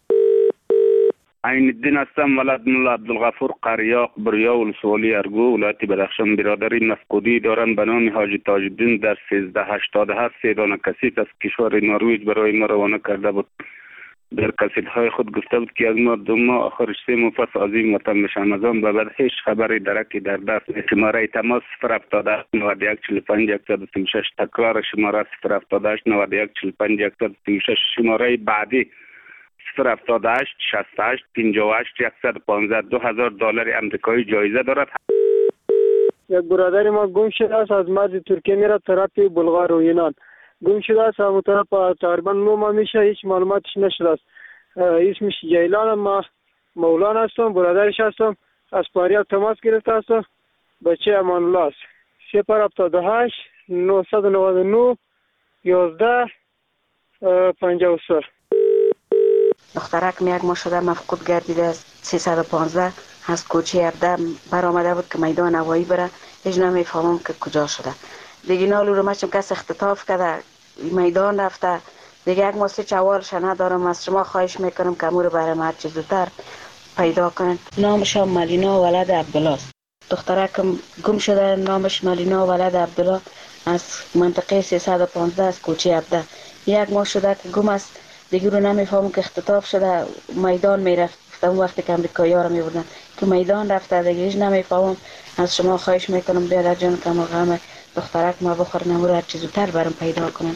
S28: عین الدین هستم، ولد ملا عبدالغفور قریاق بریا ولسوالی ارگو ولایت بدخشان. برادری مفقودی دارند به نام حاجی تاج الدین در 1387 3 دانه کسیف از کشور نروژ برای ما روانه کرده بود. در کسیدهای خود گفته بود که از ما 2 ماه آخرش 3 ماه پس از این وطن بشن. از آن به بعد هیچ خبری درکی در دست نیست. شماره تماس 078 91 45 136 تکرار شماره 078 91 45 136. شماره بعدی 078 68 58 115 2000 دلار آمریکایی جایزه دارد.
S25: یک برادری ما گم شده است، از مرز ترکیه میره طرف بلغار و یونان. گم شده است، همون طرف تقریبا 9 ماه میشه، هیچ معلوماتش نشده است. اسمش جیلان، ما مولانا هستم، برادرش هستم. از پاریاب تماس گرفته هستم. بچه امان الله است. 078 999 11 53.
S29: دخترک یک ماه شده مفقود گردیده است. 315 از کوچه 17 برآمده بود که میدان هوایی بره، هیچ نمیفهمم که کجا شده. دیگه نالو رو مچم کس اختطاف کرده میدان رفته دیگه. یک ماسه چوالش ندارم. از شما خواهش میکنم که امور برای من چه زودتر پیدا کنن. نامش ملینا ولد عبدالله است. دخترکم گم شده، نامش ملینا ولد عبدالله، از منطقه 315 از کوچه عبده. یک ماه شده که گم است. دیگه رو نمیفهمم که اختطاف شده میدان میرفت. اون وقتی که امریکایی‌ها رو میبردن که میدان رفته دیگه هیچ نمیفهمم. از شما خواهش میکنم بیادر جان که غم دخترک ما بخور نمور هر چیز زودتر برام پیدا کنن.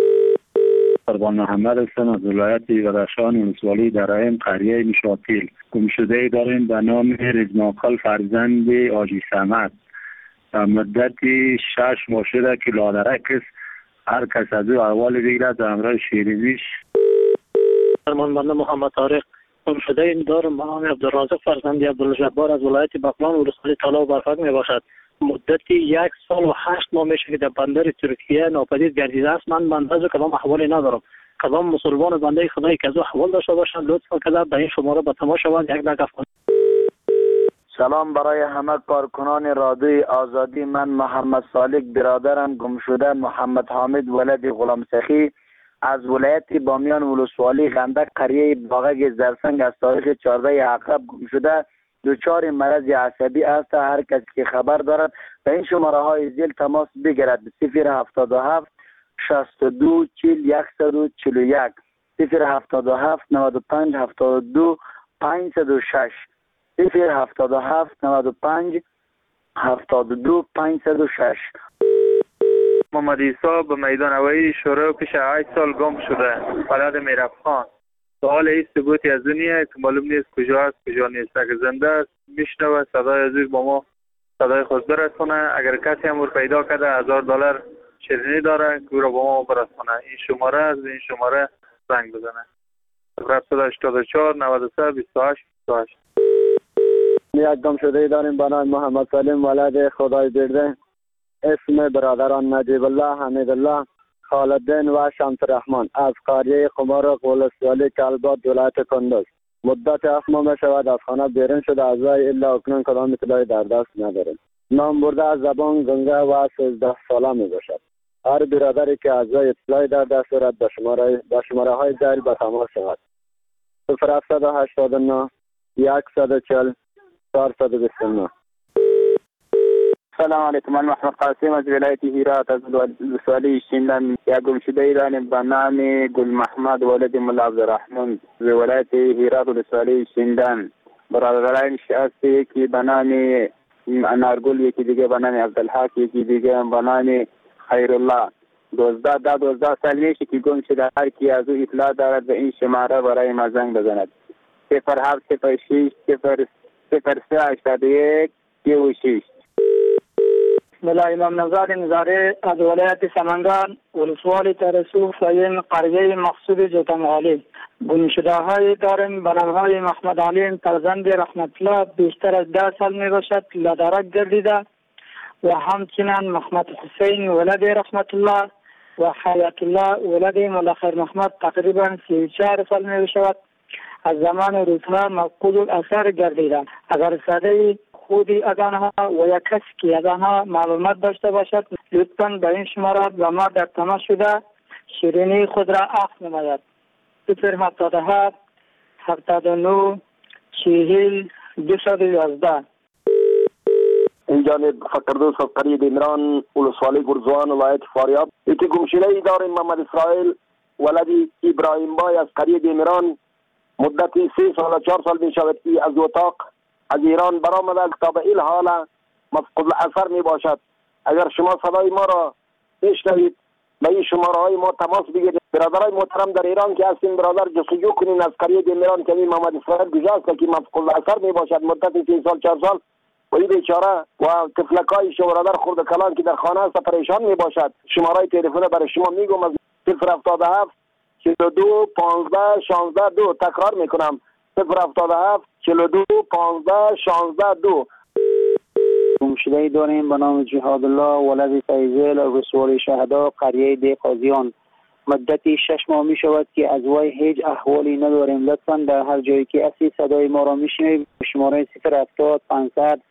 S8: قربان محمد هستم از ولایت بدخشان ولسوالی دراهم قریه مشاطیل. گمشده داریم به نام رزماقل فرزند حاجی صمد. مدتی 6 ماه شده که لادرک است. هر کس از او احوال بگیرد به همراه شیرینیش.
S9: فرمانبنده محمد طارق. گمشده دارم به نام عبدالرازق فرزند عبدالجبار از ولایت بغلان ولسوالی طلا و برفک می باشد. مدتی 1 سال و 8 ماه میشه که در بندر ترکیه ناپدید گردیده است. من بنده از کدام احوالی ندارم. کدام مسلمان بنده خدایی که از احوال داشته باشد لطفا کرده به این شماره به تماس شوند یک دقیقه کنید.
S10: سلام برای همه کارکنان رادیوی آزادی. من محمد سالک برادرم گمشده محمد حامد ولد غلام سخی از ولایت بامیان ولسوالی غندک قریه باغک زرسنگ از تاریخ 14 عقب گمشده دچار مرض عصبی است. هر کسی که خبر دارد به این شماره های زیر تماس بگیرد. 077 62 40 141 077 95 72 506 077 95 72 506.
S11: محمد عیسی به میدان هوایی شروع پیش 8 سال گم شده. بلد میرفخان. سوال این ثبوتی از دنیا که معلوم نیست کجا است کجا نیست. اگر زنده است میشنوه صدای از با ما صدای خود برسونه. اگر کسی هم پیدا کرده $1000 شیرینی داره که او را با ما برسونه. این شماره از این شماره زنگ بزنه. 784 93 28 28.
S24: یک گم شده داریم به نام محمد سلیم ولد خدای برده. اسم برادران نجیب الله، حمید الله، خالدین و شمس رحمان از قریه قمارق ولسوالی کلبات ولایت کندز. مدت 7 ماه می شود از خانه بیرون شده. از وی الا اکنون کدام اطلاعی در دست نداریم. نام برده از زبان گنگه و 13 ساله می باشد. هر برادری که از وی اطلاعی در دست دارد به شماره های زیر به تماس شود. 0789 140 429.
S27: سلام علیکم. من محمد قاسم از ولایت هرات از ولسوالی شینلند. یک گمشده داریم به نام گل محمد ولد ملا عبدالرحمن از ولایت هرات ولسوالی شینلند. برادرانش هست یکی به نام انارگل، یکی دیگه به نام عبدالحق، یکی دیگه به نام خیرالله. 12 سال میشه که گم شده. هر کی از او اطلاع دارد به این شماره برای ما زنگ بزند. 0706 0381 36.
S9: ملا امام نژاد نظاره از ولایت سمنگان ولسوالی ترسو سایم قریه مقصود جوتمغالی. گمشده های داریم به نام های محمد علیم فرزند رحمت الله بیشتر از 10 سال می باشد لادرک گردیده و همچنین محمد حسین ولد رحمت الله و حیات الله ولد ملا خیر محمد تقریبا 34 سال می باشد. از زمان روزها مفقود الاثر گردیده. اگر صدای خودی از آنها و یک کسی که از آنها معلومات داشته باشد لطفاً به این شماره با ما در تماس شده شیرینی خود را اخذ نماید. 077 79 40 211.
S12: این جانب فقردوس از قریه دیمران ولسوالی گرزوان ولایت فاریاب. یکی گمشده داریم محمد اسرائیل ولد ابراهیم بای از قریه دیمران. مدتی 3 سال و 4 سال می شود که از اتاق از ایران برآمده تا به این حال مفقود الاثر می باشد. اگر شما صدای ما را بشنوید به این شماره های ما تماس بگیرید. برادرای محترم در ایران که هستین برادر جستجو کنین از قریه دیمران که این محمد اسرائیل کجاست که مفقود الاثر می باشد مدت 3 سال 4 سال و این بیچاره و طفلکای شو برادر خرد کلان که در خانه است پریشان می باشد. شماره تلفن برای شما میگم از 077 42 15 16 2. تکرار میکنم 077 42 15 16 2.
S24: گمشده داریم به نام جهاد الله ولد فیضل ولسوالی شهدا قریه دی قاضیان. مدتی 6 ماه می شود که از وی هیچ احوالی نداریم. لطفا در هر جایی که اسی صدای ما را میشنوید شماره 070 500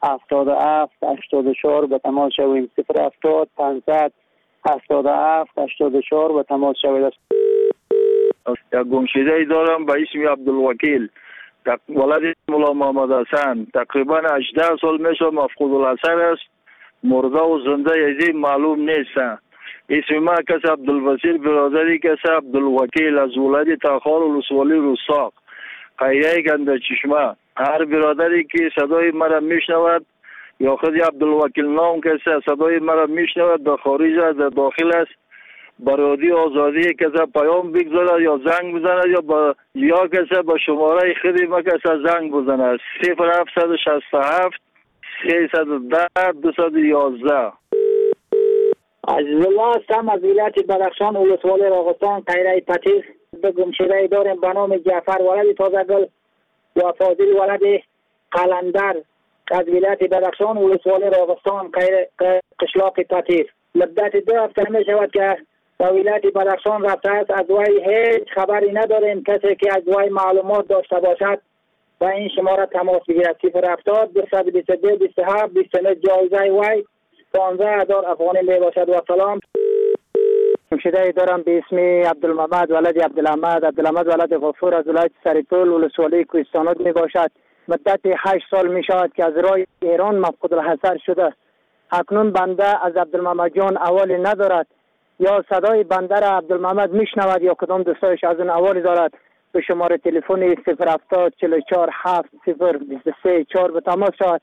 S9: 77 84 به تماس شویم. 070 500 77 84 به تماس شوید.
S27: یک گمشده دارم به اسم عبدالوکیل، ولد مولا محمد حسن. تقریبا 18 سال میشه مفقود الاثر است. مرده و زنده ازی معلوم نیستن. اسم ما کس عبدالبصیر برادری کس عبدالوکیل از ولد تاخار ولسوالی رستاق قریه گنده چشمه. هر برادری که صدای مرا میشنود یا خود عبدالوکیل نام کسی صدای مرا میشنود در خارج است در داخل است، برادی آزادی کسی پیام بگذارد یا زنگ بزند یا کسی به شماره خودی ما کسی زنگ بزند. 0767 310 211.
S9: عزیز الله هستم از ولایت بدخشان ولسوالی راغستان قریه پتیس. به گمشده داریم به نام جعفر ولد تازگل و فاضل ولد قلندر از ولایت بدخشان ولسوالی راغستان قشلاق پتیس. مدت 2 هفته می شود که به ولایت بدخشان رفته است. از وی هیچ خبری نداریم. کسی که از وی معلومات داشته باشد و این شماره تماس بگیرد. 070 222 27 29. جایزه وی 15000 افغانی می باشد. و سلام. گمشده دارم به اسم عبدالمحمد ولد عبدالحمد ولد غفور از ولایت سریپول ولسوالی کوهستانات می باشد. مدت 8 سال می شود که از راه ایران مفقود الحضر شده. اکنون بنده از عبدالمحمد جان اوالی ندارد، یا صدای بنده را عبدالمحمد میشنود یا کدام دوستایش از اون اوالی دارد. به شماره تلفن 070 44 7 023 4 به تماس شود.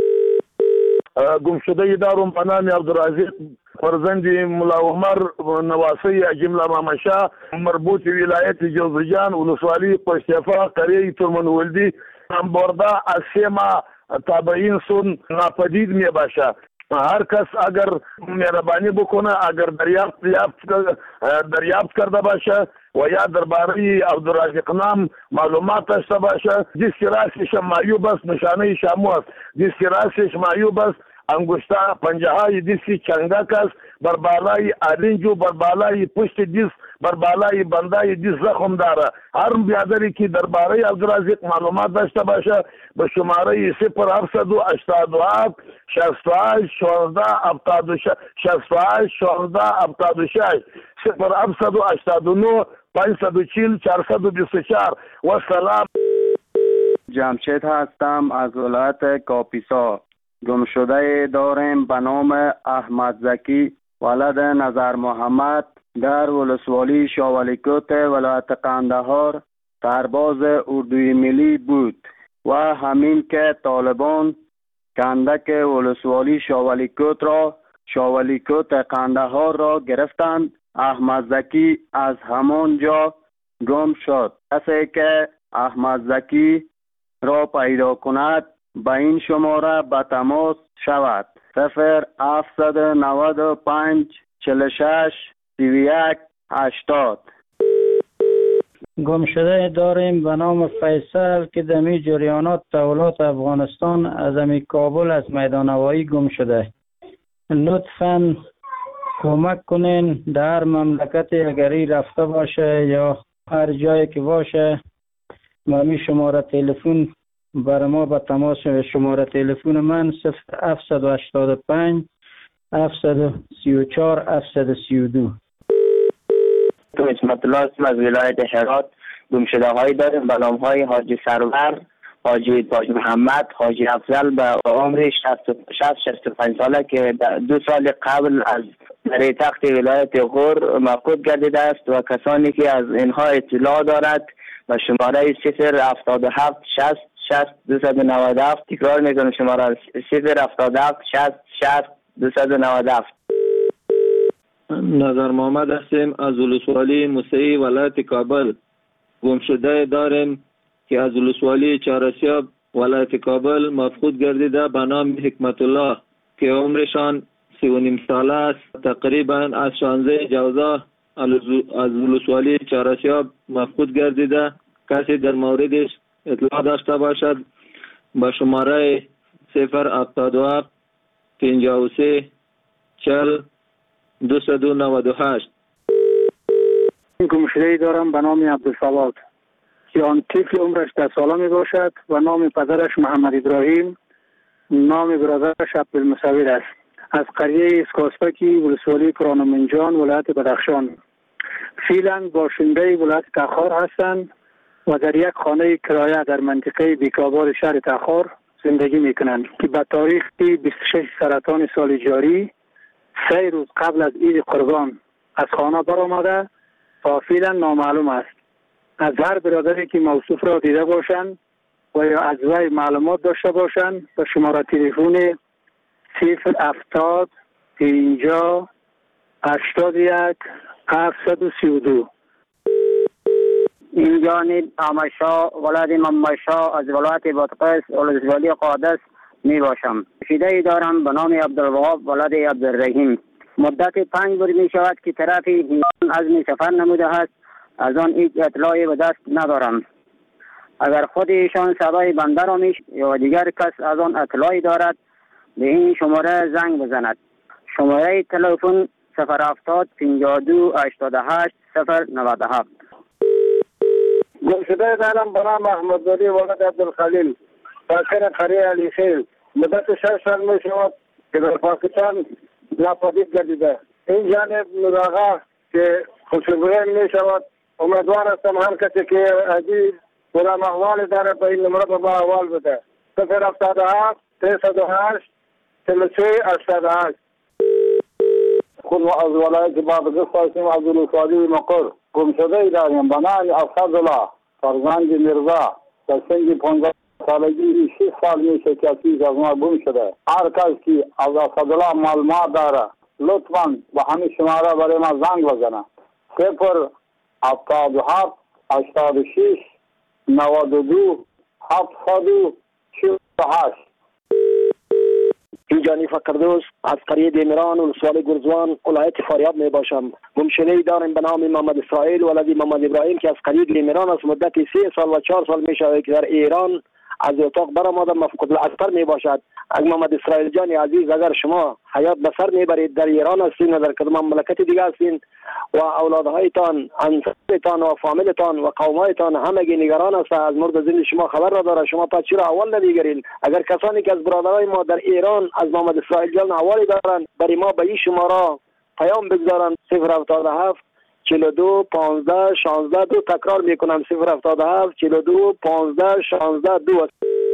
S2: گمشده دارم به نام عبدالرزاق فرزند مولا عمر نواسی جمله مامشا مربوط ولایت جوزجان ولسوالی پشتفا قریه ترمنولدی برده از سیما تابعین سون ناپدید می باشه. هر کس اگر مهربانی بکنه اگر دریافت کرده باشه و یا درباره عبدالرزاق نام معلومات داشته باشه، جس راسش معیوب است نشانه شامو است، جس راسش معیوب است انگشتا پنجه های دیسی چنگک است، بر بالای آرنجو بر بالای پشت دیس بر بالای بندای دیس زخم داره. هر بیادری که درباره عبدالرزاق معلومات داشته باشه به شماره 0787 68 16 68 16 76 0789 540 424. و سلام.
S3: جمشید هستم از ولایت کاپیسا. گمشده داریم به نام احمد زکی ولد نظر محمد در ولسوالی شاولیکوت ولایت قندهار سرباز اردوی ملی بود و همین که طالبان کندک ولسوالی شاولیکوت قندهار را گرفتند، احمد زکی از همان جا گم شد. کسی که احمد زکی را پیدا کند به این شماره به تماس شود. 0795 46 31 80.
S13: گمشده داریم به نام فیصل که دمی جریانات تحولات افغانستان از امی کابل از میدان هوایی گم شده. لطفاً کمک کنین در مملکت اگری رفته باشه یا هر جایی که باشه با می شماره تلفن برای ما به تماس. شماره تلفن من 0785 734 732.
S15: تو اسمت الله هستم از ولایت هرات. گمشده هایی داریم به نام های حاجی سرور، حاجی تاج محمد، حاجی افضل به عمر 65 ساله که 2 سال قبل از در تخت ولایت غور مفقود گردیده است و کسانی که از اینها اطلاع دارد و شماره 077 60 60 297. تکرار میکنم شماره 077 60 60 297.
S16: نظر محمد هستیم از ولسوالی موسعی ولایت کابل. گمشده داریم که از ولسوالی چهارسیاب ولایت کابل مفقود گردیده به نام حکمت الله که عمرشان 39 ساله است. تقریبا از 16 جوزا از ولسوالی چهارسیاب مفقود گردیده. کسی در موردش اطلاع داشته باشد با شماره 077 53 40 298.
S9: گمشده دارم به نام عبدالصواد که آن طفل عمرش 10 ساله می باشد و نام پدرش محمد ابراهیم
S25: نام برادرش عبدالمصور است. از قریه اسکاسپکی ولسوالی کرانمنجان ولایت بدخشان. فعلا باشنده ولایت تخار هستند و در یک خانه کرایه در منطقه بیکابار شهر تخار زندگی میکنند که به تاریخ 26 سرطان سال جاری 3 روز قبل از عید قربان از خانه برآمده تا فعلا نامعلوم است. از هر برادری که موصوف را دیده باشند و یا از وی معلومات داشته باشند به شماره تلفن 070 50 81 732.
S26: این جانب آمشا ولد ممشا از ولایت بادغیس ولسوالی قادس می باشم. شیده دارم به نام عبدالوهاب ولد عبدالرحیم. مدت 5 روز می شود که طرف ایران عزم سفر نموده است. از آن هیچ اطلاعی به دست ندارم. اگر خود ایشان صدای بنده را یا دیگر کس از آن اطلاعی دارد به این شماره زنگ بزند. شماره تلفن 070 52 88 097.
S25: گمشده دارم به نام احمدولی ولد عبدالخلیل ساکن قریه علیخیل. مدت 6 سال می شود که در پاکستان ناپدید گردیده. این جانب نوراغا که خوشبویی می شود. امیدوار هستم هر کسی که عزیز برام احوال داره به این نمره با احوال بده. 077 308 43 88. خود از ولایت بادغیس هستیم. عبدالصادی مقر. گمشده ای داریم به نام اسدالله فرزند میرزا در سن 15 سالگی 6 سال میشه که از ما گم شده. هر کس که از اسدالله معلومات داره لطفاً به همین شماره برای ما زنگ بزنه. 077 86 92 748.
S12: جانی فقردوس از قریه دیمران ولسوالی گرزوان ولایت فاریاب می باشم. گمشده دارم به نام محمد اسرائیل ولد محمد ابراهیم که از قریه دیمران از مدت 3 سال و 4 سال می شود که در ایران از اتاق برآمده مفقود الاثر می باشد. اگر محمد اسرائیل جان عزیز اگر شما حیات به سر میبرید در ایران هستین و در کدام مملکت دیگه هستین و اولادهایتان انصارتان و فامیلتان و قومایتان همگی نگران است از مورد زندگی شما خبر را داره، شما پس چرا اول نمیگیرین؟ اگر کسانی که از برادرای ما در ایران از محمد اسرائیل جان حوالی دارن برای ما به این شماره پیام بگذارن. 077 42 15 16 2. تکرار میکنم 077 42 15 16 2.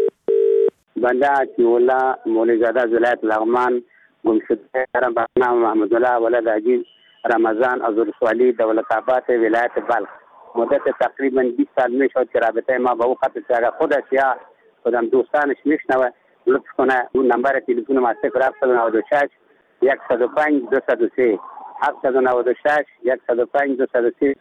S1: بنده عطی‌الله مولوی‌زاده از ولایت لغمان گمشده دارم به نام محمدالله ولد عزیز رمضان از ولسوالی دولت‌آباد ولایت بلخ. مدت تقریبا 20 سال میشد که رابطه ما با او قطع شد. اگر خودش یا خودم دوستانش میشنوه لطف کنه اون نمبر تلفن ما 0796 105 203 796 105 203.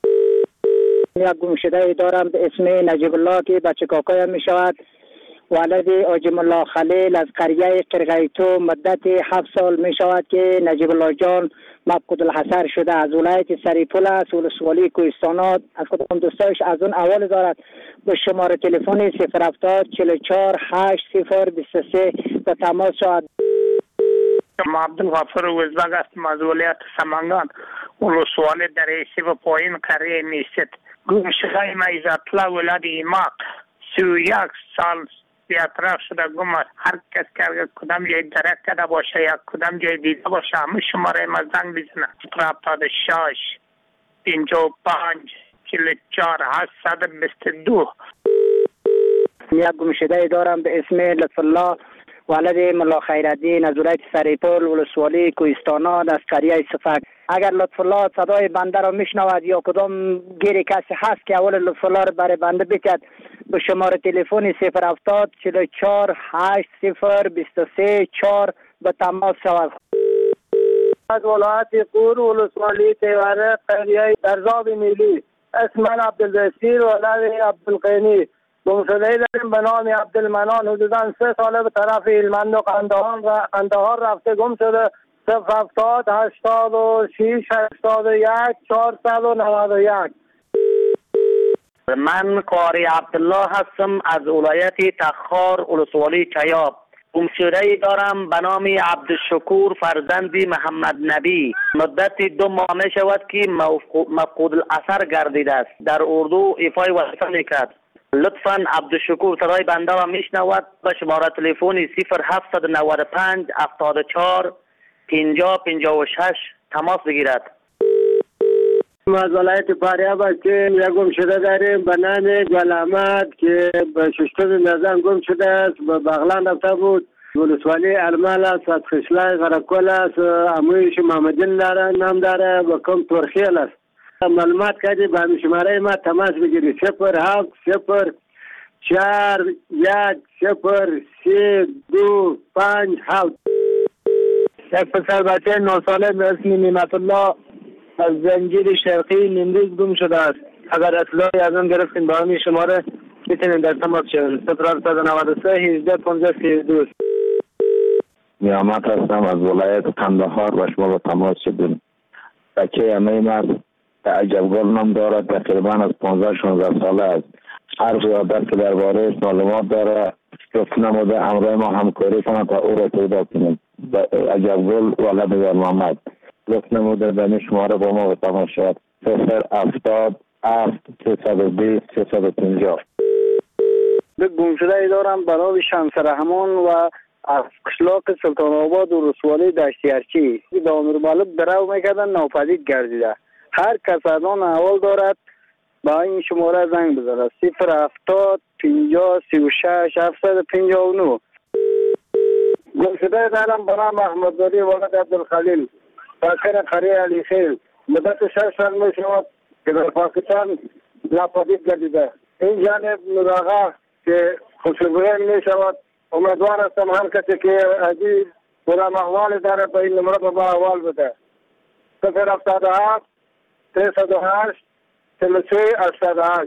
S9: یک گمشده دارم به اسم نجیب الله که بچه کاکایم می شود. ولد آجم الله خلیل از قریه قرغیتو مدت 7 سال می شود که نجیب الله جان مفقود الحصر شده. از ولایت سریپول است ولسوالی کوهستانات. از کدام دوستایش از اون اول دارد به شماره تلفن 070 44 80 23 به تماس شود.
S25: عبدالغفور وزبگ هستم از ولایت سمنگان ولسوالی در ایسی و پایین قریه میست. گمشده ما عزت‌الله ولد ایماق 31 سال بی‌اطراف شده گم است. هر کس که اگر کدام جای درک کرده باشه یا کدام جای دیده باشه همه شماره ما زنگ بزنه. 76 55 44 822.
S9: یک گمشده دارم به اسم لطف الله ولد ملا خیرالدین از ولایت سریپول ولسوالی کوهستانات از قریه صفک. اگر لطف الله صدای بنده را میشنود یا کدام گیری کسی هست که اول لطف الله را برای بنده بکد به شماره تلفن 070 44 80 23 4 به تماس شود.
S25: از ولایت قور ولسوالی تیوره قریه درزاب میلی اسم من عبدالبصیر ولد عبدالقینی. گمشده داریم به نام عبدالمنان حدودا 3 ساله به طرف هلمند و قندهار رفته گم شده. 070 86 81 491.
S4: من قاری عبدالله هستم از ولایت تخار ولسوالی چیاب. گمشده دارم به نام عبدالشکور فرزند محمد نبی. مدت 2 ماه می شود که مفقود الاثر گردیده است. در اردو ایفای وظیفه میکرد. لطفاً عبدالشکور صدای بنده را میشنود. به شماره تلفن 0795 74 50 56 تماس بگیرد.
S25: ما از ولایت فاریاب هستیم. یک گم شده داریم به نام گل احمد که به ششتم نظام گم شده است. به بغلان رفته بود. ولسوالی المال است، خشلای غرقل است، امویش محمدین داره، نام داره و کم ترخیل است. معلومات کردی به همین شماره ما تماس بگیری 07 0 4 1 0 3 2 5 7. یک پسر بچه 9 ساله به اسم نعمت الله از زنجیر شرقی نیمروز گم شده است. اگر اطلاعی از آن گرفتین با همین شماره میتونین در تماس شوید. 0793 18 15 32.
S5: نیامت هستم از ولایت قندهار و شما با تماس شدیم. بچه همه مرد عجبگل نام دارد، تقریبا از 15-16 ساله است. حرف یادت که درباره معلومات داره گفت نموده همراه ما همکاری کنند تا او را پیدا کنیم. عجبگل ولد در محمد گفت نموده در شماره با ما با تماس شد 070 320 350.
S25: گم شده ای دارم برای شمس رحمان و از قشلاق سلطان آباد و رسوالی دشتیارچی به امیر مالک درو میکردن ناپدید گردیده. هر کس از آن احوال دارد با این شماره زنگ بزنه 070 50 36 759. گم شده دارم برای محمد ولی ولد عبدالخلیل ساکن قریه علی خیل مدت 6 سال می شود که در پاکستان ناپدید گردیده. این جانب مراغه که خوشبویه می شود. امیدوار هستم هر کسی که عزیز بودم احوال داره به این نمره با احوال بده. 077 308 33 88.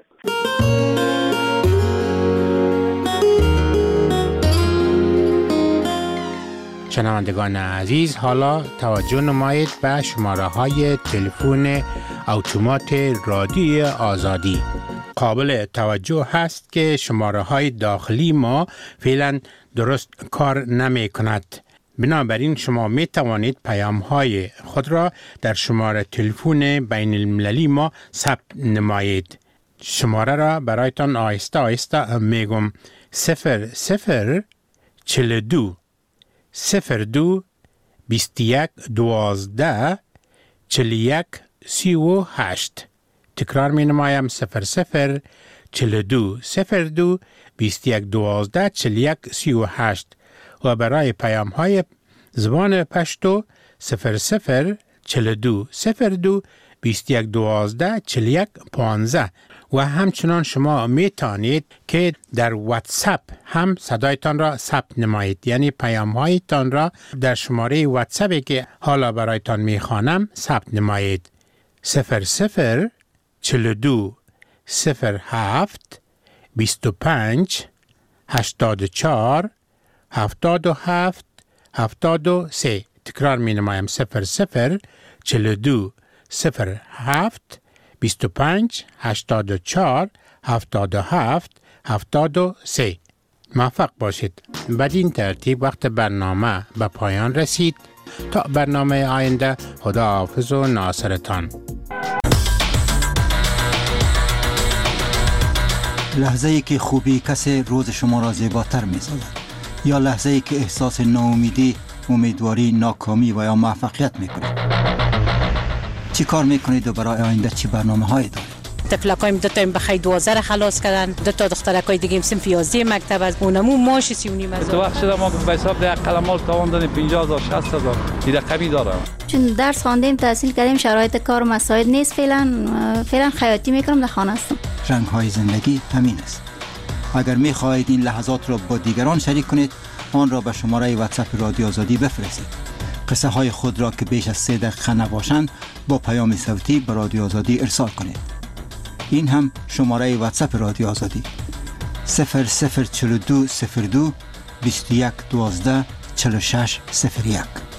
S7: شنوندگان عزیز، حالا توجه نمایید به شماره های تلفن اتومات رادیو آزادی. قابل توجه هست که شماره های داخلی ما فعلا درست کار نمی کند. بنابراین شما می توانید پیام های خود را در شماره تلفن بین المللی ما ثبت نمایید. شماره را برایتان آهسته آهسته میگم 0042 02 21 12 41 38. تکرار می نمایم 0042 02 21 12 41 38 و برای پیام های زبان پشتو 0042 02 21 12 41 15 و همچنان شما می توانید که در واتساپ هم صدایتان را ثبت نمایید، یعنی پیام هایتان را در شماره واتساپی که حالا برایتان می خوانم ثبت نمایید 0042 07 25 84 77 73. تکرار می نمایم 0042 07 25 84 77 73. موفق باشید. بدین ترتیب وقت برنامه به پایان رسید. تا برنامه آینده، خدا حافظ و ناصرتان.
S14: لحظه ای که خوبی کسی روز شما را زیباتر می سازد، یا لحظه ای که احساس ناامیدی، امیدواری، ناکامی و یا موفقیت می کنید. چی کار می کنید و برای آینده چی برنامه هایی دارید؟
S17: تفلکایم دو تا بخیر 12 خلاص کردن، دو تا دخترکای دیگه صنف 11 مکتب از اونمو ماش 39 هزار.
S18: تو وقت شده ما به حساب ده قلمال تاوان دادیم 50000 60000 این رقمی داره.
S19: چون درس خواندیم تحصیل کردیم شرایط کار مساعد نیست، فعلا خیاطی میکنم در خانه هستم.
S14: رنگ های زندگی همین است. اگر می خواهید این لحظات را با دیگران شریک کنید، آن را به شماره واتساپ رادیو آزادی بفرستید. قصه های خود را که بیش از 3 دقیقه نباشند با پیام صوتی به رادیو آزادی ارسال کنید. این هم شماره واتساپ رادیو آزادی 0042 02 21 12 46 01.